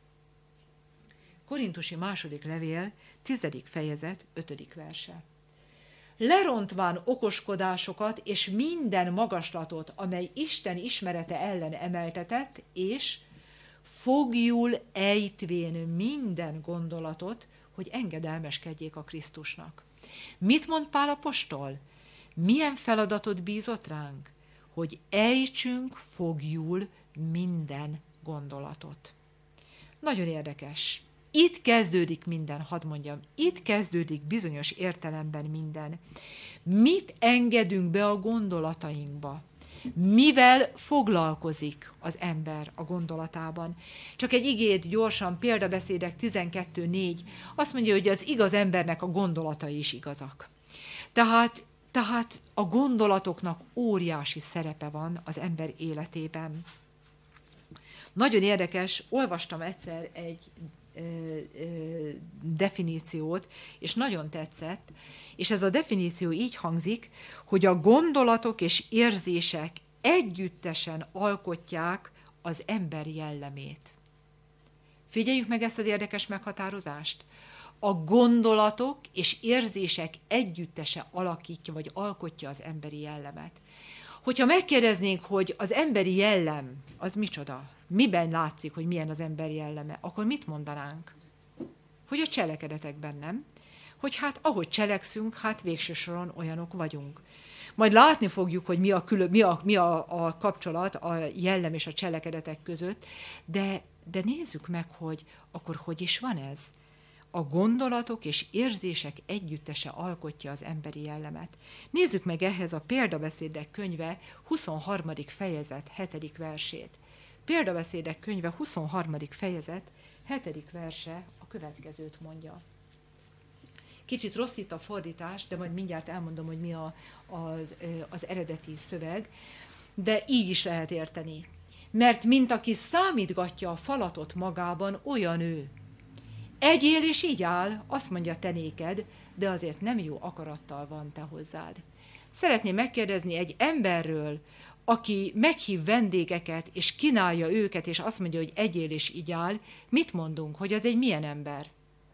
Korintusi második levél, tizedik fejezet, ötödik verse. Lerontván okoskodásokat és minden magaslatot, amely Isten ismerete ellen emeltetett, és fogjul ejtvén minden gondolatot, hogy engedelmeskedjék a Krisztusnak. Mit mond Pál apostol? Milyen feladatot bízott ránk? Hogy ejtsünk fogjul minden gondolatot. Nagyon érdekes. Itt kezdődik minden, hadd mondjam, itt kezdődik bizonyos értelemben minden. Mit engedünk be a gondolatainkba? Mivel foglalkozik az ember a gondolatában? Csak egy igét gyorsan, példabeszédek tizenkettő négy, azt mondja, hogy az igaz embernek a gondolatai is igazak. Tehát, tehát a gondolatoknak óriási szerepe van az ember életében. Nagyon érdekes, olvastam egyszer egy definíciót, és nagyon tetszett, és ez a definíció így hangzik, hogy a gondolatok és érzések együttesen alkotják az ember jellemét. Figyeljük meg ezt az érdekes meghatározást. A gondolatok és érzések együttese alakítja, vagy alkotja az emberi jellemet. Hogyha megkérdeznénk, hogy az emberi jellem, az micsoda? Miben látszik, hogy milyen az ember jelleme? Akkor mit mondanánk? Hogy a cselekedetekben, nem? Hogy hát ahogy cselekszünk, hát végső soron olyanok vagyunk. Majd látni fogjuk, hogy mi a, külön, mi a, mi a, a kapcsolat a jellem és a cselekedetek között, de, de nézzük meg, hogy akkor hogy is van ez? A gondolatok és érzések együttese alkotja az emberi jellemet. Nézzük meg ehhez a Példabeszédek könyve huszonharmadik fejezet, hetedik versét. Példabeszédek könyve huszonharmadik fejezet, hetedik verse a következőt mondja. Kicsit rossz itt a fordítás, de majd mindjárt elmondom, hogy mi a, a, az eredeti szöveg, de így is lehet érteni. Mert mint aki számítgatja a falatot magában, olyan ő. Egyél és így áll, azt mondja te néked, de azért nem jó akarattal van te hozzád. Szeretném megkérdezni egy emberről, aki meghív vendégeket, és kínálja őket, és azt mondja, hogy egyél és így áll, mit mondunk, hogy az egy milyen ember?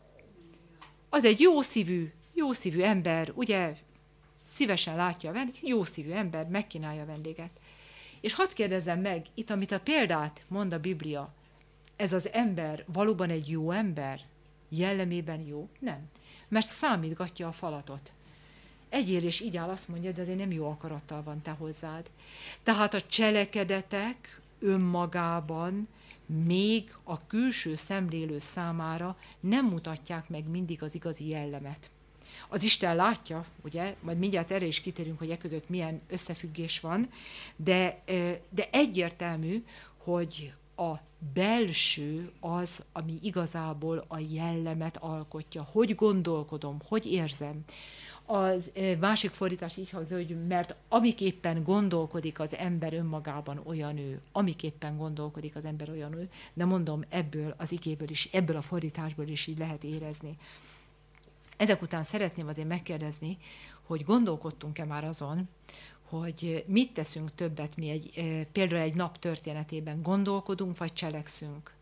Az egy jó szívű, jó szívű ember, ugye szívesen látja a vendéget, jó szívű ember, megkínálja a vendéget. És hadd kérdezzem meg, itt amit a példát mond a Biblia, ez az ember valóban egy jó ember? Jellemében jó? Nem. Mert számítgatja a falatot. Egyél és így áll, azt mondja, de nem jó akarattal van te hozzád. Tehát a cselekedetek önmagában még a külső szemlélő számára nem mutatják meg mindig az igazi jellemet. Az Isten látja, ugye, majd mindjárt erre is kitérünk, hogy e között milyen összefüggés van, de, de egyértelmű, hogy a belső az, ami igazából a jellemet alkotja. Hogy gondolkodom, hogy érzem. Az másik fordítás így hangzik, hogy mert amiképpen gondolkodik az ember önmagában, olyan ő. Amiképpen gondolkodik az ember, olyan ő. De mondom, ebből az igéből is, ebből a fordításból is így lehet érezni. Ezek után szeretném azért megkérdezni, hogy gondolkodtunk-e már azon, hogy mit teszünk többet mi egy, például egy nap történetében, gondolkodunk vagy cselekszünk?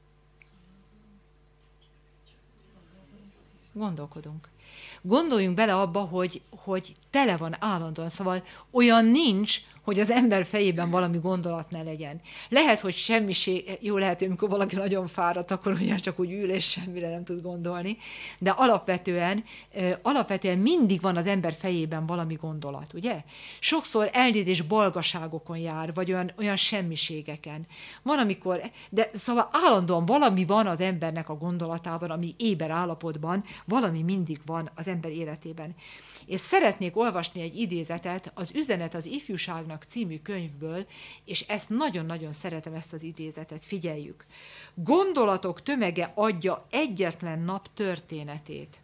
Gondolkodunk. Gondoljunk bele abba, hogy, hogy tele van állandóan, szóval olyan nincs, hogy az ember fejében valami gondolat ne legyen. Lehet, hogy semmiség, jó lehet, hogy amikor valaki nagyon fáradt, akkor ugye csak úgy ül és semmire nem tud gondolni, de alapvetően, alapvetően mindig van az ember fejében valami gondolat, ugye? Sokszor eldéd és balgaságokon jár, vagy olyan, olyan semmiségeken. Van, amikor, de szóval állandóan valami van az embernek a gondolatában, ami éber állapotban, valami mindig van az ember életében. És szeretnék olvasni egy idézetet az Üzenet az ifjúságnak című könyvből, és ezt nagyon-nagyon szeretem, ezt az idézetet, figyeljük. Gondolatok tömege adja egyetlen nap történetét,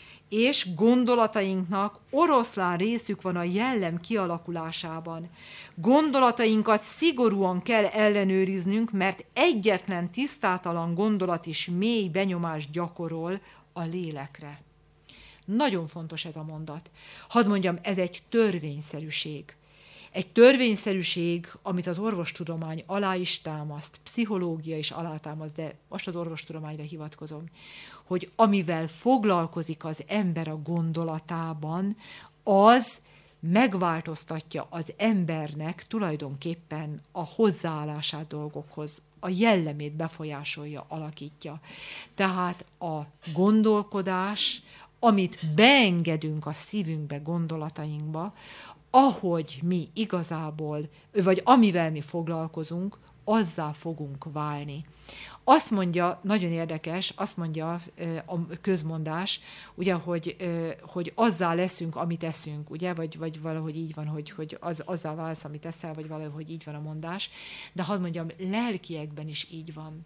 és gondolatainknak oroszlán részük van a jellem kialakulásában. Gondolatainkat szigorúan kell ellenőriznünk, mert egyetlen tisztátalan gondolat is mély benyomást gyakorol a lélekre. Nagyon fontos ez a mondat. Hadd mondjam, ez egy törvényszerűség. Egy törvényszerűség, amit az orvostudomány alá is támaszt, pszichológia is alátámaszt, de most az orvostudományra hivatkozom, hogy amivel foglalkozik az ember a gondolatában, az megváltoztatja az embernek tulajdonképpen a hozzáállását dolgokhoz, a jellemét befolyásolja, alakítja. Tehát a gondolkodás, amit beengedünk a szívünkbe, gondolatainkba, ahogy mi igazából, vagy amivel mi foglalkozunk, azzá fogunk válni. Azt mondja, nagyon érdekes, azt mondja a közmondás, ugye, hogy, hogy azzá leszünk, amit eszünk, ugye, vagy, vagy valahogy így van, hogy, hogy az, azzá válsz, amit eszel, vagy valahogy így van a mondás, de hadd mondjam, lelkiekben is így van.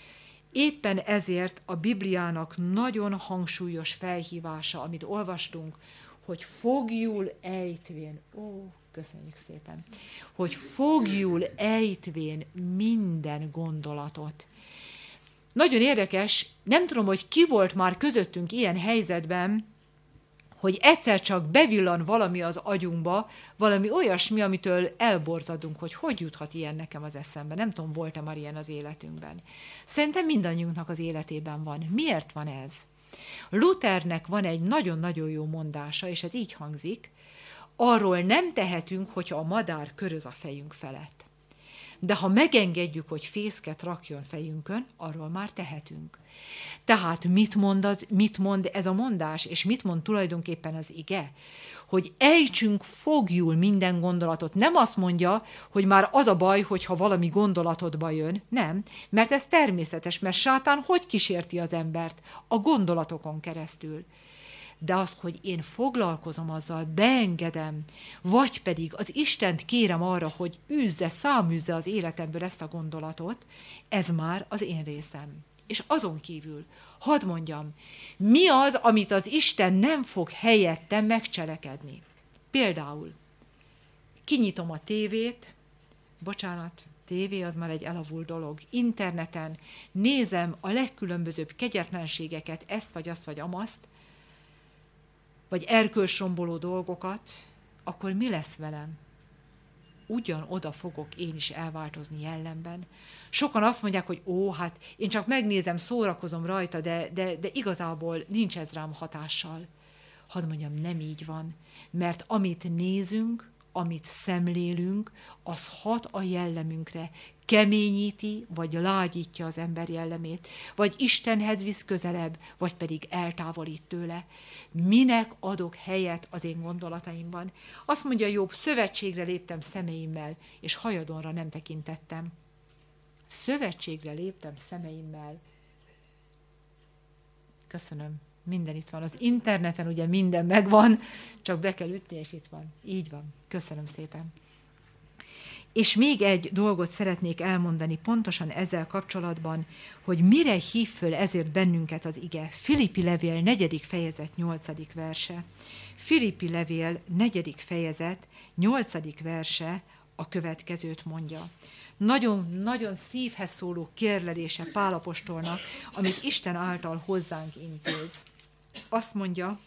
Éppen ezért a Bibliának nagyon hangsúlyos felhívása, amit olvastunk, hogy fogjul ejtvén, ó, köszönjük szépen, hogy fogjul ejtvén minden gondolatot. Nagyon érdekes, nem tudom, hogy ki volt már közöttünk ilyen helyzetben, hogy egyszer csak bevillan valami az agyunkba, valami olyasmi, amitől elborzadunk, hogy hogy juthat ilyen nekem az eszembe. Nem tudom, volt-e már ilyen az életünkben. Szerintem mindannyiunknak az életében van. Miért van ez? Luthernek van egy nagyon-nagyon jó mondása, és ez így hangzik, arról nem tehetünk, hogyha a madár köröz a fejünk felett. De ha megengedjük, hogy fészket rakjon fejünkön, arról már tehetünk. Tehát mit mond, az, mit mond ez a mondás, és mit mond tulajdonképpen az ige? Hogy ejtsünk fogjul minden gondolatot. Nem azt mondja, hogy már az a baj, hogyha valami gondolatodba jön. Nem, mert ez természetes, mert sátán hogy kísérti az embert? A gondolatokon keresztül. De az, hogy én foglalkozom azzal, beengedem, vagy pedig az Istent kérem arra, hogy űzze, száműzze az életemből ezt a gondolatot, ez már az én részem. És azon kívül, hadd mondjam, mi az, amit az Isten nem fog helyettem megcselekedni? Például, kinyitom a tévét, bocsánat, tévé az már egy elavult dolog, interneten nézem a legkülönbözőbb kegyetlenségeket, ezt vagy azt vagy amaszt, vagy erkölcsromboló dolgokat, akkor mi lesz velem? Ugyan oda fogok én is elváltozni jellemben. Sokan azt mondják, hogy ó, hát én csak megnézem, szórakozom rajta, de, de, de igazából nincs ez rám hatással. Hadd mondjam, nem így van, mert amit nézünk, amit szemlélünk, az hat a jellemünkre, keményíti, vagy lágyítja az ember jellemét, vagy Istenhez visz közelebb, vagy pedig eltávolít tőle. Minek adok helyet az én gondolataimban? Azt mondja Jobb, szövetségre léptem szemeimmel, és hajadonra nem tekintettem. Szövetségre léptem szemeimmel. Köszönöm. Minden itt van. Az interneten ugye minden megvan, csak be kell ütni, és itt van. Így van. Köszönöm szépen. És még egy dolgot szeretnék elmondani pontosan ezzel kapcsolatban, hogy mire hív föl ezért bennünket az ige. Filippi levél negyedik fejezet nyolcadik verse. Filippi levél negyedik fejezet nyolcadik verse a következőt mondja. Nagyon-nagyon szívhez szóló kérlelése Pál apostolnak, amit Isten által hozzánk intéz. Azt mondja,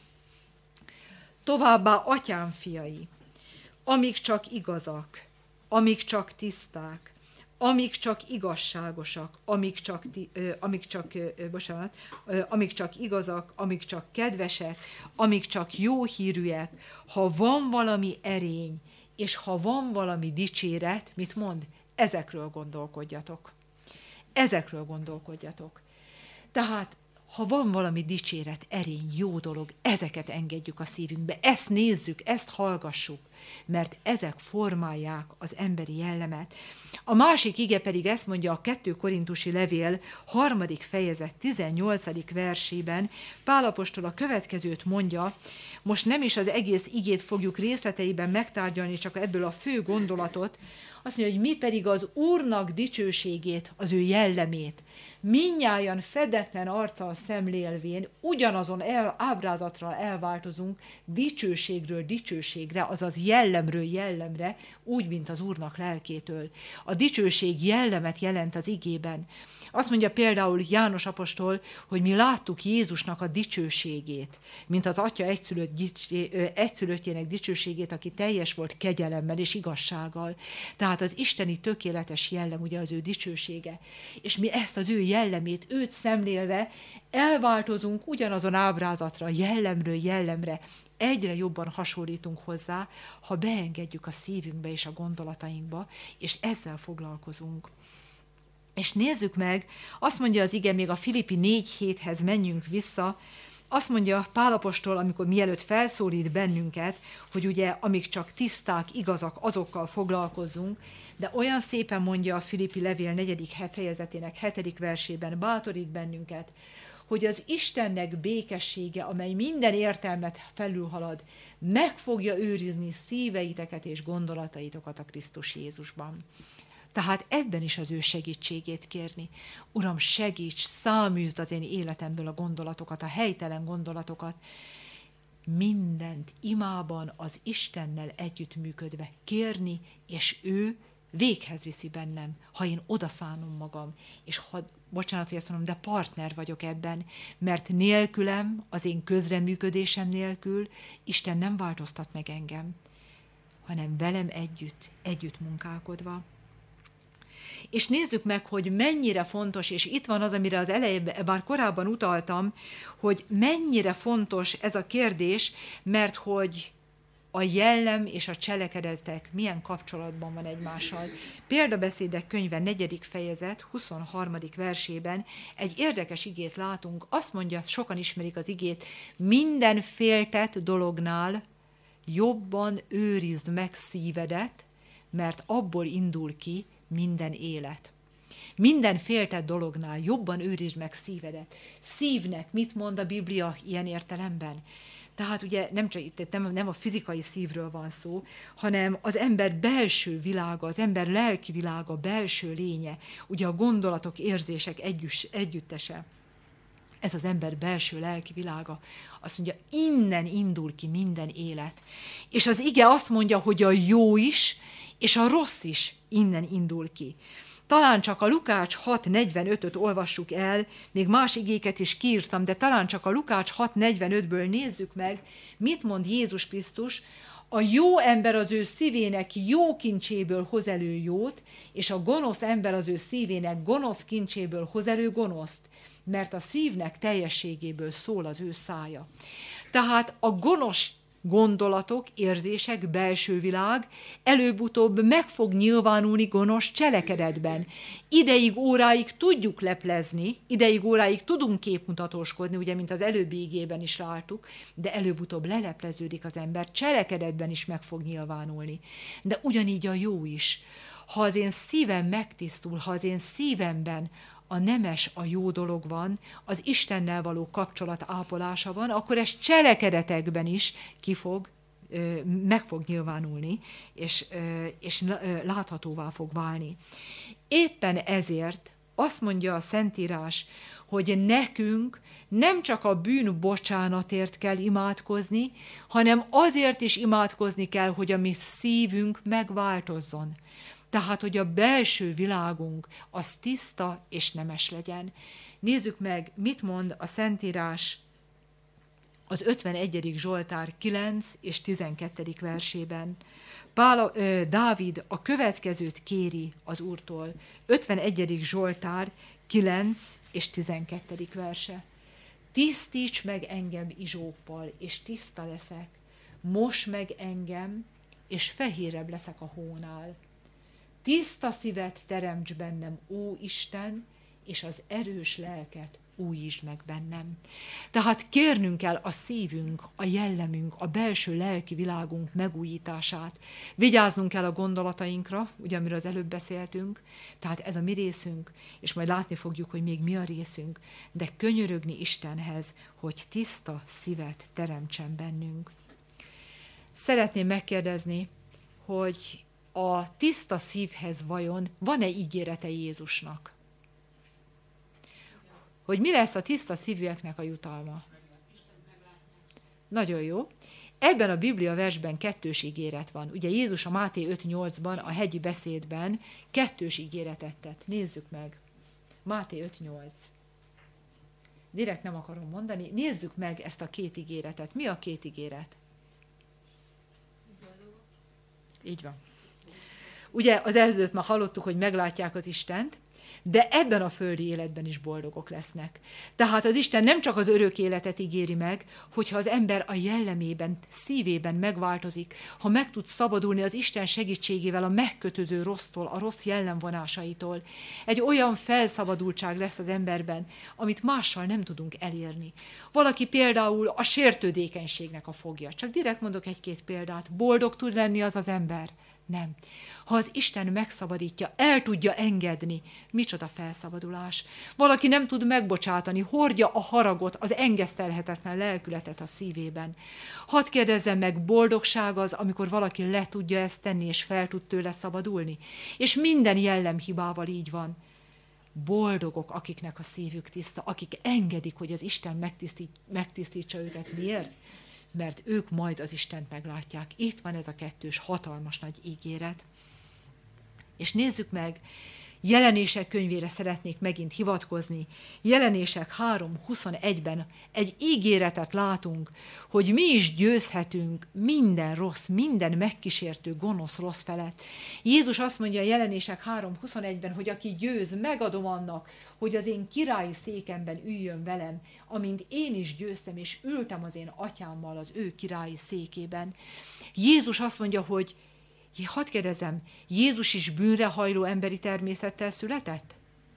továbbá atyám fiai, amíg csak igazak, amíg csak tiszták, amíg csak igazságosak, amíg csak, amíg csak, bocsánat, amíg csak igazak, amíg csak kedvesek, amíg csak jó hírűek, ha van valami erény, és ha van valami dicséret, mit mond? Ezekről gondolkodjatok. Ezekről gondolkodjatok. Tehát, ha van valami dicséret, erény, jó dolog, ezeket engedjük a szívünkbe, ezt nézzük, ezt hallgassuk, mert ezek formálják az emberi jellemet. A másik ige pedig ezt mondja a kettő korintusi levél harmadik fejezet tizennyolcadik versében. Pál apostol a következőt mondja, most nem is az egész igét fogjuk részleteiben megtárgyalni, csak ebből a fő gondolatot, azt mondja, hogy mi pedig az Úrnak dicsőségét, az ő jellemét, mindnyájan fedetlen arccal szemlélvén ugyanazon el, ábrázatra elváltozunk dicsőségről dicsőségre, azaz jellemről jellemre, úgy, mint az Úrnak lelkétől. A dicsőség jellemet jelent az igében. Azt mondja például János apostol, hogy mi láttuk Jézusnak a dicsőségét, mint az Atya egyszülött, egyszülöttjének dicsőségét, aki teljes volt kegyelemmel és igazsággal. Tehát az isteni tökéletes jellem, ugye az ő dicsősége. És mi ezt az ő jellemét, őt szemlélve elváltozunk ugyanazon ábrázatra, jellemről jellemre, egyre jobban hasonlítunk hozzá, ha beengedjük a szívünkbe és a gondolatainkba, és ezzel foglalkozunk. És nézzük meg, azt mondja az ige, még a Filippi négy héthez menjünk vissza, azt mondja Pál apostol, amikor mielőtt felszólít bennünket, hogy ugye amíg csak tiszták, igazak, azokkal foglalkozzunk, de olyan szépen mondja a Filippi levél negyedik fejezetének hetedik versében, bátorít bennünket, hogy az Istennek békessége, amely minden értelmet felülhalad, meg fogja őrizni szíveiteket és gondolataitokat a Krisztus Jézusban. Tehát ebben is az ő segítségét kérni. Uram, segíts, száműzd az én életemből a gondolatokat, a helytelen gondolatokat. Mindent imában az Istennel együttműködve kérni, és ő véghez viszi bennem, ha én odaszánom magam, és ha, bocsánat, hogy ezt mondom, de partner vagyok ebben, mert nélkülem, az én közreműködésem nélkül Isten nem változtat meg engem, hanem velem együtt, együtt munkálkodva. És nézzük meg, hogy mennyire fontos, és itt van az, amire az elején, bár korábban utaltam, hogy mennyire fontos ez a kérdés, mert hogy a jellem és a cselekedetek milyen kapcsolatban van egymással. Példabeszédek könyve negyedik fejezet huszonharmadik versében egy érdekes igét látunk. Azt mondja, sokan ismerik az igét, minden féltett dolognál jobban őrizd meg szívedet, mert abból indul ki minden élet. Minden féltett dolognál jobban őrizd meg szívedet. Szívnek mit mond a Biblia ilyen értelemben? Tehát ugye nem csak itt nem, nem a fizikai szívről van szó, hanem az ember belső világa, az ember lelki világa, belső lénye, ugye a gondolatok, érzések együtt, együttese. Ez az ember belső lelki világa. Azt mondja, innen indul ki minden élet. És az ige azt mondja, hogy a jó is, és a rossz is innen indul ki. Talán csak a Lukács hat negyvenötöt olvassuk el, még más igéket is kiírtam, de talán csak a Lukács hat negyvenötből nézzük meg, mit mond Jézus Krisztus. A jó ember az ő szívének jó kincséből hoz elő jót, és a gonosz ember az ő szívének gonosz kincséből hoz elő gonoszt, mert a szívnek teljességéből szól az ő szája. Tehát a gonosz gondolatok, érzések, belső világ előbb-utóbb meg fog nyilvánulni gonosz cselekedetben. Ideig, óráig tudjuk leplezni, ideig, óráig tudunk képmutatóskodni, ugye, mint az előbbi igében is láttuk, de előbb-utóbb lelepleződik az ember, cselekedetben is meg fog nyilvánulni. De ugyanígy a jó is. Ha az én szívem megtisztul, ha az én szívemben a nemes, a jó dolog van, az Istennel való kapcsolat ápolása van, akkor ez cselekedetekben is ki fog meg fog nyilvánulni, és, és láthatóvá fog válni. Éppen ezért azt mondja a Szentírás, hogy nekünk nem csak a bűn bocsánatért kell imádkozni, hanem azért is imádkozni kell, hogy a mi szívünk megváltozzon. Tehát, hogy a belső világunk az tiszta és nemes legyen. Nézzük meg, mit mond a Szentírás az ötvenegyedik Zsoltár kilenc és tizenkettedik versében. Pál, ö, Dávid a következőt kéri az Úrtól. ötvenegyedik Zsoltár kilenc és tizenkettedik verse. Tisztíts meg engem izsóppal, és tiszta leszek. Mos meg engem, és fehérebb leszek a hónál. Tiszta szívet teremts bennem, ó Isten, és az erős lelket újítsd meg bennem. Tehát kérnünk kell a szívünk, a jellemünk, a belső lelki világunk megújítását. Vigyáznunk kell a gondolatainkra, ugye, amiről az előbb beszéltünk, tehát ez a mi részünk, és majd látni fogjuk, hogy még mi a részünk, de könyörögni Istenhez, hogy tiszta szívet teremtsen bennünk. Szeretném megkérdezni, hogy a tiszta szívhez vajon van-e ígérete Jézusnak? Hogy mi lesz a tiszta szívűeknek a jutalma? Nagyon jó. Ebben a Biblia versben kettős ígéret van. Ugye Jézus a Máté öt nyolcban, a hegyi beszédben kettős ígéretet tett. Nézzük meg. Máté öt nyolc. Direkt nem akarom mondani. Nézzük meg ezt a két ígéretet. Mi a két ígéret? Így van. Ugye az előzőt már hallottuk, hogy meglátják az Istent, de ebben a földi életben is boldogok lesznek. Tehát az Isten nem csak az örök életet ígéri meg, hogyha az ember a jellemében, szívében megváltozik, ha meg tud szabadulni az Isten segítségével a megkötöző rossztól, a rossz jellemvonásaitól. Egy olyan felszabadultság lesz az emberben, amit mással nem tudunk elérni. Valaki például a sértődékenységnek a fogja. Csak direkt mondok egy-két példát. Boldog tud lenni az az ember? Nem. Ha az Isten megszabadítja, el tudja engedni, micsoda felszabadulás. Valaki nem tud megbocsátani, hordja a haragot, az engesztelhetetlen lelkületet a szívében. Hadd kérdezzem meg, boldogság az, amikor valaki le tudja ezt tenni, és fel tud tőle szabadulni. És minden jellemhibával így van. Boldogok, akiknek a szívük tiszta, akik engedik, hogy az Isten megtisztít, megtisztítsa őket. Miért? Mert ők majd az Istent meglátják. Itt van ez a kettős, hatalmas nagy ígéret. És nézzük meg, Jelenések könyvére szeretnék megint hivatkozni. Jelenések három huszonegyben egy ígéretet látunk, hogy mi is győzhetünk minden rossz, minden megkísértő, gonosz rossz felett. Jézus azt mondja a Jelenések három huszonegyben, hogy aki győz, megadom annak, hogy az én királyi székemben üljön velem, amint én is győztem, és ültem az én atyámmal az ő királyi székében. Jézus azt mondja, hogy hadd kérdezem, Jézus is bűnre hajló emberi természettel született?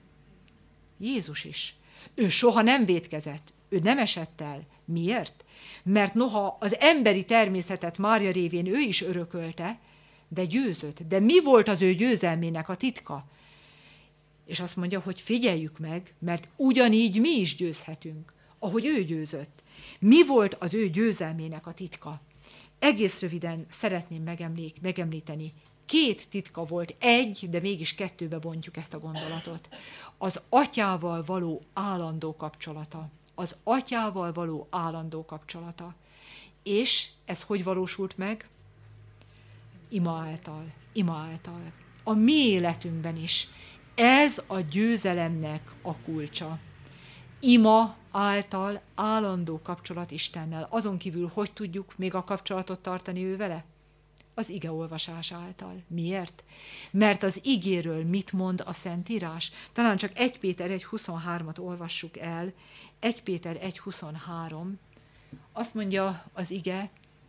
Jézus is. Ő soha nem vétkezett, ő nem esett el. Miért? Mert noha az emberi természetet Mária révén ő is örökölte, de győzött. De mi volt az ő győzelmének a titka? És azt mondja, hogy figyeljük meg, mert ugyanígy mi is győzhetünk, ahogy ő győzött. Mi volt az ő győzelmének a titka? Egész röviden szeretném megemlék, megemlíteni. Két titka volt, egy, de mégis kettőbe bontjuk ezt a gondolatot. Az atyával való állandó kapcsolata. Az atyával való állandó kapcsolata. És ez hogy valósult meg? Ima által. Ima által. A mi életünkben is. Ez a győzelemnek a kulcsa. Ima által állandó kapcsolat Istennel. Azon kívül hogy tudjuk még a kapcsolatot tartani ő vele? Az igeolvasás által. Miért? Mert az igéről mit mond a Szentírás? Talán csak egy Péter egy huszonhármat olvassuk el. egy Péter egy huszonhárom. Azt mondja az ige,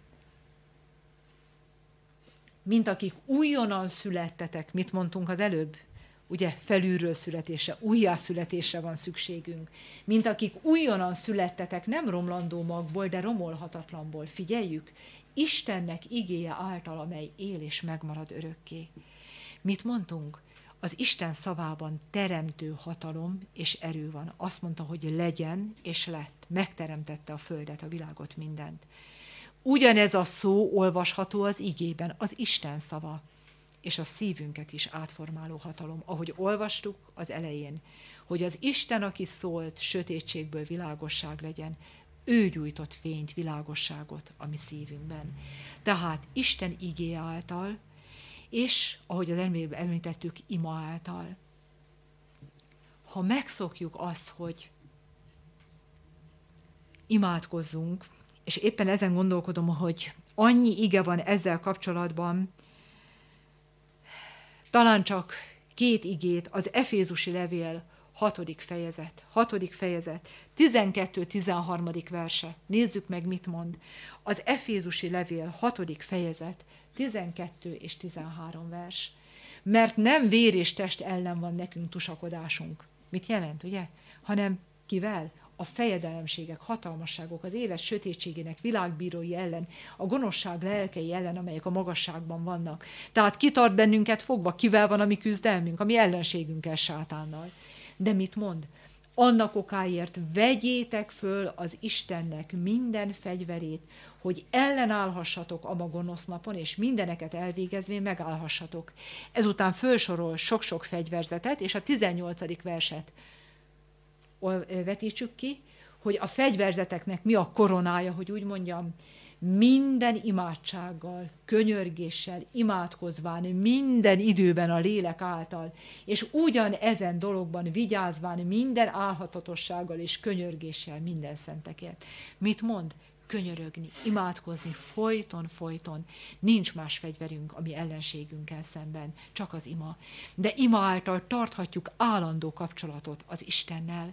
mint akik újonnan születtetek, mit mondtunk az előbb? Ugye felülről születésre, újjászületésre van szükségünk. Mint akik újonnan születtetek, nem romlandó magból, de romolhatatlanból. Figyeljük, Istennek igéje által, amely él és megmarad örökké. Mit mondtunk? Az Isten szavában teremtő hatalom és erő van. Azt mondta, hogy legyen és lett. Megteremtette a földet, a világot, mindent. Ugyanez a szó olvasható az igében, az Isten szava, és a szívünket is átformáló hatalom, ahogy olvastuk az elején, hogy az Isten, aki szólt, sötétségből világosság legyen, ő gyújtott fényt, világosságot a mi szívünkben. Tehát Isten igé által, és ahogy az előbb említettük, ima által. Ha megszokjuk azt, hogy imádkozzunk, és éppen ezen gondolkodom, hogy annyi ige van ezzel kapcsolatban, talán csak két igét, az Efézusi levél hatodik fejezet, hatodik fejezet, tizenkettő-tizenharmadik verse. Nézzük meg, mit mond. Az Efézusi levél hatodik fejezet, tizenkettő és tizenhárom vers. Mert nem vér és test ellen van nekünk tusakodásunk. Mit jelent, ugye? Hanem kivel? A fejedelemségek, hatalmasságok, az élet sötétségének világbírói ellen, a gonoszság lelkei ellen, amelyek a magasságban vannak. Tehát kitart bennünket fogva, kivel van a mi küzdelmünk, a mi ellenségünkkel, sátánnal. De mit mond? Annak okáért vegyétek föl az Istennek minden fegyverét, hogy ellenállhassatok a ma gonosz napon, és mindeneket elvégezvén megállhassatok. Ezután fölsorol sok-sok fegyverzetet, és a tizennyolcadik verset vetítsük ki, hogy a fegyverzeteknek mi a koronája, hogy úgy mondjam, minden imádsággal, könyörgéssel, imádkozván, minden időben a lélek által, és ugyan ezen dologban vigyázván minden álhatatossággal és könyörgéssel minden szentekért. Mit mond? Könyörögni, imádkozni, folyton, folyton. Nincs más fegyverünk a mi ellenségünkkel szemben, csak az ima. De ima által tarthatjuk állandó kapcsolatot az Istennel.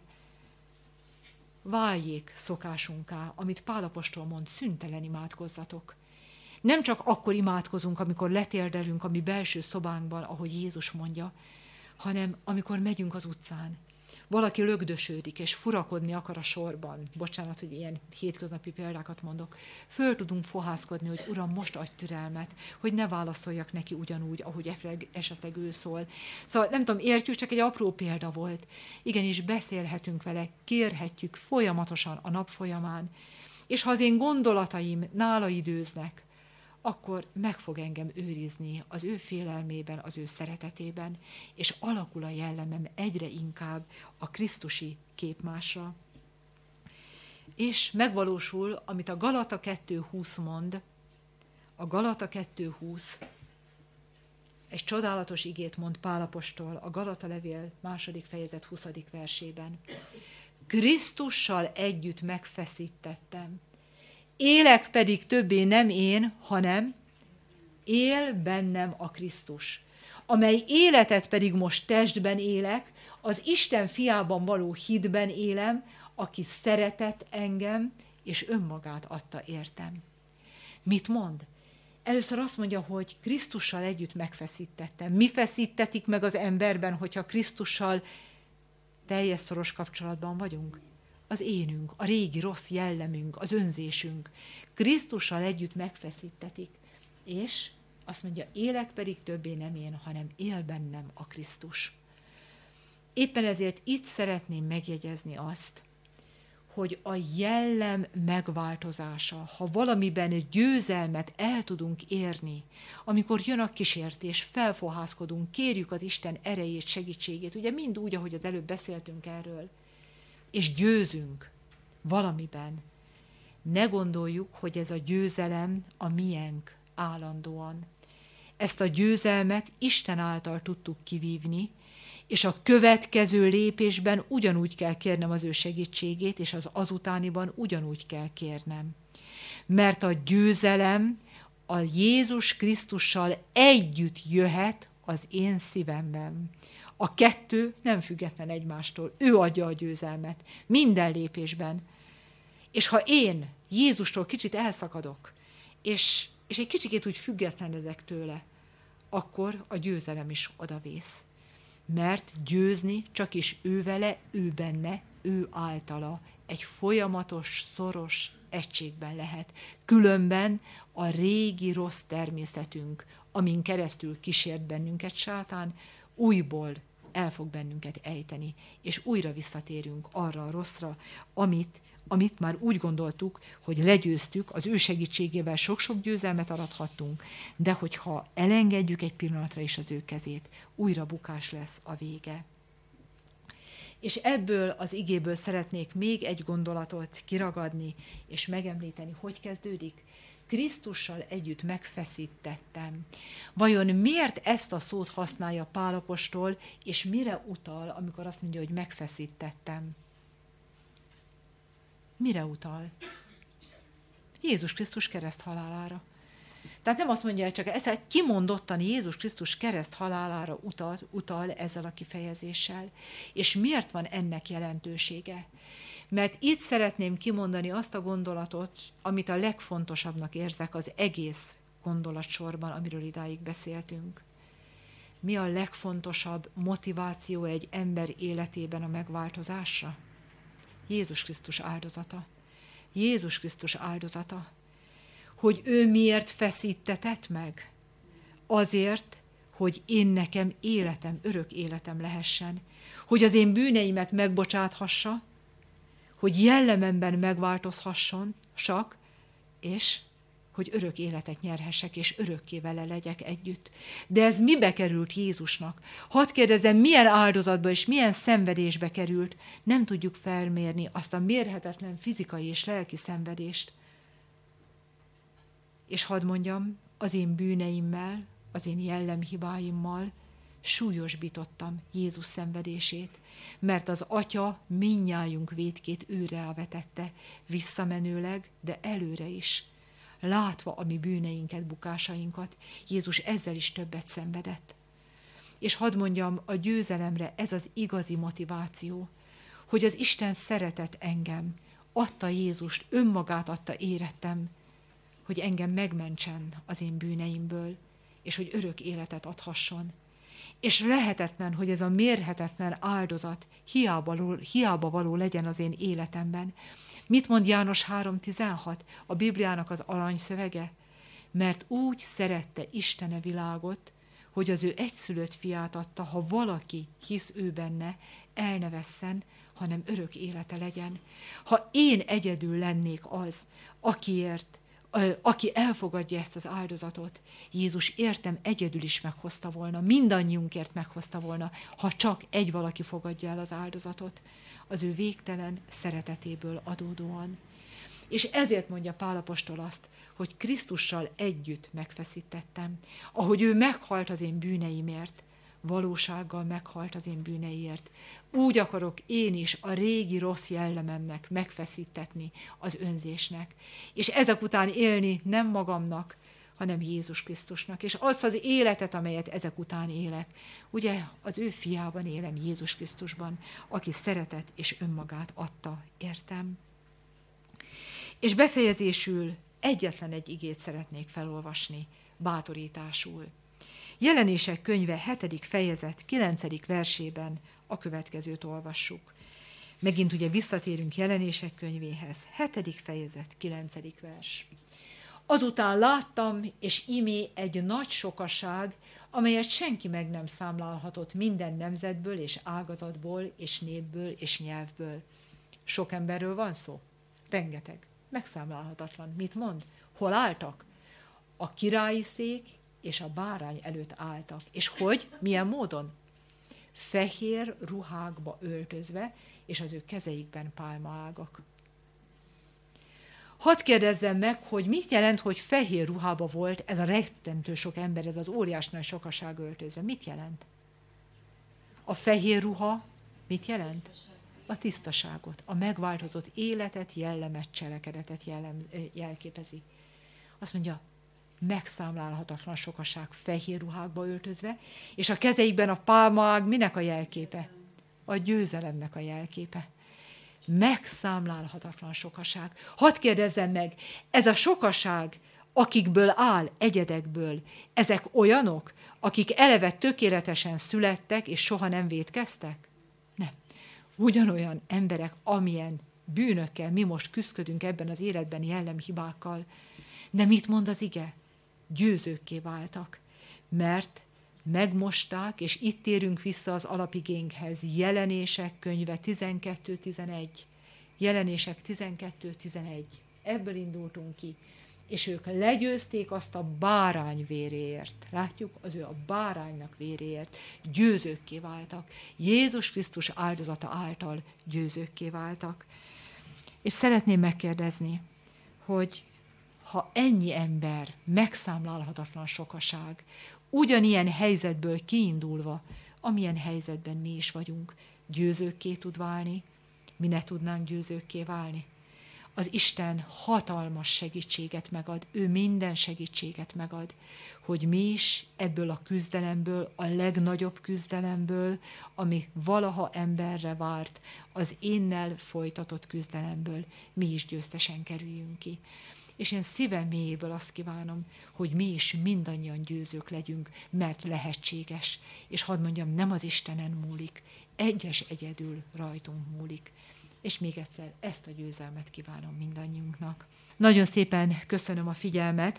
Váljék szokásunká, amit Pál apostol mond, szüntelen imádkozzatok. Nem csak akkor imádkozunk, amikor letérdelünk a mi belső szobánkban, ahogy Jézus mondja, hanem amikor megyünk az utcán. Valaki lögdösödik, és furakodni akar a sorban. Bocsánat, hogy ilyen hétköznapi példákat mondok. Föl tudunk fohászkodni, hogy Uram, most adj türelmet, hogy ne válaszoljak neki ugyanúgy, ahogy esetleg ő szól. Szóval nem tudom, értjük, csak egy apró példa volt. Igenis beszélhetünk vele, kérhetjük folyamatosan a nap folyamán. És ha az én gondolataim nála időznek, akkor meg fog engem őrizni az ő félelmében, az ő szeretetében, és alakul a jellemem egyre inkább a krisztusi képmásra. És megvalósul, amit a Galata kettő húsz mond, a Galata kettő húsz, egy csodálatos igét mond Pál apostol a Galata levél második fejezet huszadik versében. Krisztussal együtt megfeszítettem. Élek pedig többé nem én, hanem él bennem a Krisztus, amely életet pedig most testben élek, az Isten fiában való hitben élem, aki szeretett engem, és önmagát adta értem. Mit mond? Először azt mondja, hogy Krisztussal együtt megfeszítettem. Mi feszítetik meg az emberben, hogyha Krisztussal teljes szoros kapcsolatban vagyunk? Az énünk, a régi rossz jellemünk, az önzésünk. Krisztussal együtt megfeszítetik. És azt mondja, élek pedig többé nem én, hanem él bennem a Krisztus. Éppen ezért itt szeretném megjegyezni azt, hogy a jellem megváltozása, ha valamiben győzelmet el tudunk érni, amikor jön a kísértés, felfohászkodunk, kérjük az Isten erejét, segítségét, ugye mind úgy, ahogy az előbb beszéltünk erről, és győzünk valamiben. Ne gondoljuk, hogy ez a győzelem a miénk állandóan. Ezt a győzelmet Isten által tudtuk kivívni, és a következő lépésben ugyanúgy kell kérnem az ő segítségét, és az azutániban ugyanúgy kell kérnem. Mert a győzelem a Jézus Krisztussal együtt jöhet az én szívemben. A kettő nem független egymástól. Ő adja a győzelmet minden lépésben. És ha én Jézustól kicsit elszakadok, és, és egy kicsikét úgy függetlenedek tőle, akkor a győzelem is odavész. Mert győzni csak is ő vele, ő benne, ő általa egy folyamatos, szoros egységben lehet. Különben a régi rossz természetünk, amin keresztül kísért bennünket sátán, újból el fog bennünket ejteni, és újra visszatérünk arra a rosszra, amit, amit már úgy gondoltuk, hogy legyőztük, az ő segítségével sok-sok győzelmet arathattunk, de hogyha elengedjük egy pillanatra is az ő kezét, újra bukás lesz a vége. És ebből az igéből szeretnék még egy gondolatot kiragadni, és megemlíteni, hogy kezdődik. Krisztussal együtt megfeszítettem. Vajon miért ezt a szót használja Pál apostol, és mire utal, amikor azt mondja, hogy megfeszítettem? Mire utal? Jézus Krisztus kereszthalálára. Tehát nem azt mondja, hogy csak ez kimondottan Jézus Krisztus kereszthalálára utal, utal ezzel a kifejezéssel. És miért van ennek jelentősége? Mert itt szeretném kimondani azt a gondolatot, amit a legfontosabbnak érzek az egész gondolatsorban, amiről idáig beszéltünk. Mi a legfontosabb motiváció egy ember életében a megváltozásra? Jézus Krisztus áldozata. Jézus Krisztus áldozata. Hogy ő miért feszítetett meg? Azért, hogy én nekem életem, örök életem lehessen. Hogy az én bűneimet megbocsáthassa, hogy jellememben megváltozhasson, sak, és hogy örök életet nyerhessek, és örökké vele legyek együtt. De ez mibe került Jézusnak? Hadd kérdezem, milyen áldozatba és milyen szenvedésbe került? Nem tudjuk felmérni azt a mérhetetlen fizikai és lelki szenvedést. És hadd mondjam, az én bűneimmel, az én jellemhibáimmal súlyosbítottam Jézus szenvedését, mert az Atya mindnyájunk vétkét őre vetette, visszamenőleg, de előre is. Látva a mi bűneinket, bukásainkat, Jézus ezzel is többet szenvedett. És hadd mondjam, a győzelemre ez az igazi motiváció, hogy az Isten szeretett engem, adta Jézust, önmagát adta érettem, hogy engem megmentsen az én bűneimből, és hogy örök életet adhasson. És lehetetlen, hogy ez a mérhetetlen áldozat hiába, hiába való legyen az én életemben. Mit mond János három tizenhat, a Bibliának az aranyszövege? Mert úgy szerette Isten a világot, hogy az ő egyszülött fiát adta, ha valaki hisz ő benne, el ne vesszen, hanem örök élete legyen. Ha én egyedül lennék az, akiért aki elfogadja ezt az áldozatot, Jézus értem egyedül is meghozta volna, mindannyiunkért meghozta volna, ha csak egy valaki fogadja el az áldozatot, az ő végtelen szeretetéből adódóan. És ezért mondja Pál apostol azt, hogy Krisztussal együtt megfeszítettem, ahogy ő meghalt az én bűneimért, valósággal meghalt az én bűneiért. Úgy akarok én is a régi rossz jellememnek megfeszítetni az önzésnek. És ezek után élni nem magamnak, hanem Jézus Krisztusnak. És azt az életet, amelyet ezek után élek, ugye az ő fiában élem, Jézus Krisztusban, aki szeretett és önmagát adta, értem. És befejezésül egyetlen egy igét szeretnék felolvasni, bátorításul. Jelenések könyve hetedik fejezet kilencedik versében a következőt olvassuk. Megint ugye visszatérünk Jelenések könyvéhez. hetedik fejezet, kilencedik vers. Azután láttam, és imé egy nagy sokaság, amelyet senki meg nem számlálhatott minden nemzetből, és ágazatból, és népből, és nyelvből. Sok emberről van szó? Rengeteg. Megszámlálhatatlan. Mit mond? Hol álltak? A királyi szék és a bárány előtt álltak. És hogy? Milyen módon? Fehér ruhákba öltözve, és az ő kezeikben pálmaágak. Hadd kérdezzem meg, hogy mit jelent, hogy fehér ruhába volt ez a rettentő sok ember, ez az óriás nagy sokaság öltözve. Mit jelent? A fehér ruha mit jelent? A tisztaságot, a megváltozott életet, jellemet, cselekedetet jellem, jelképezi. Azt mondja, megszámlálhatatlan sokaság fehér ruhákba öltözve, és a kezeikben a pálmaág minek a jelképe? A győzelemnek a jelképe. Megszámlálhatatlan sokaság. Hadd kérdezzem meg, ez a sokaság, akikből áll, egyedekből, ezek olyanok, akik eleve tökéletesen születtek, és soha nem vétkeztek? Nem. Ugyanolyan emberek, amilyen bűnökkel mi most küszködünk ebben az életben jellemhibákkal. De mit mond az ige? Győzőkké váltak, mert megmosták, és itt térünk vissza az alapigénkhez. Jelenések könyve tizenkettő tizenegy. Jelenések tizenkettő tizenegy. Ebből indultunk ki. És ők legyőzték azt a bárány véréért. Látjuk, az ő a báránynak véréért győzőkké váltak. Jézus Krisztus áldozata által győzőkké váltak. És szeretném megkérdezni, hogy ha ennyi ember, megszámlálhatatlan sokaság, ugyanilyen helyzetből kiindulva, amilyen helyzetben mi is vagyunk, győzőkké tud válni, mi ne tudnánk győzőkké válni? Az Isten hatalmas segítséget megad, ő minden segítséget megad, hogy mi is ebből a küzdelemből, a legnagyobb küzdelemből, ami valaha emberre várt, az énnel folytatott küzdelemből mi is győztesen kerüljünk ki. És én szívem mélyéből azt kívánom, hogy mi is mindannyian győzők legyünk, mert lehetséges. És hadd mondjam, nem az Istenen múlik, egyes egyedül rajtunk múlik. És még egyszer ezt a győzelmet kívánom mindannyiunknak. Nagyon szépen köszönöm a figyelmet,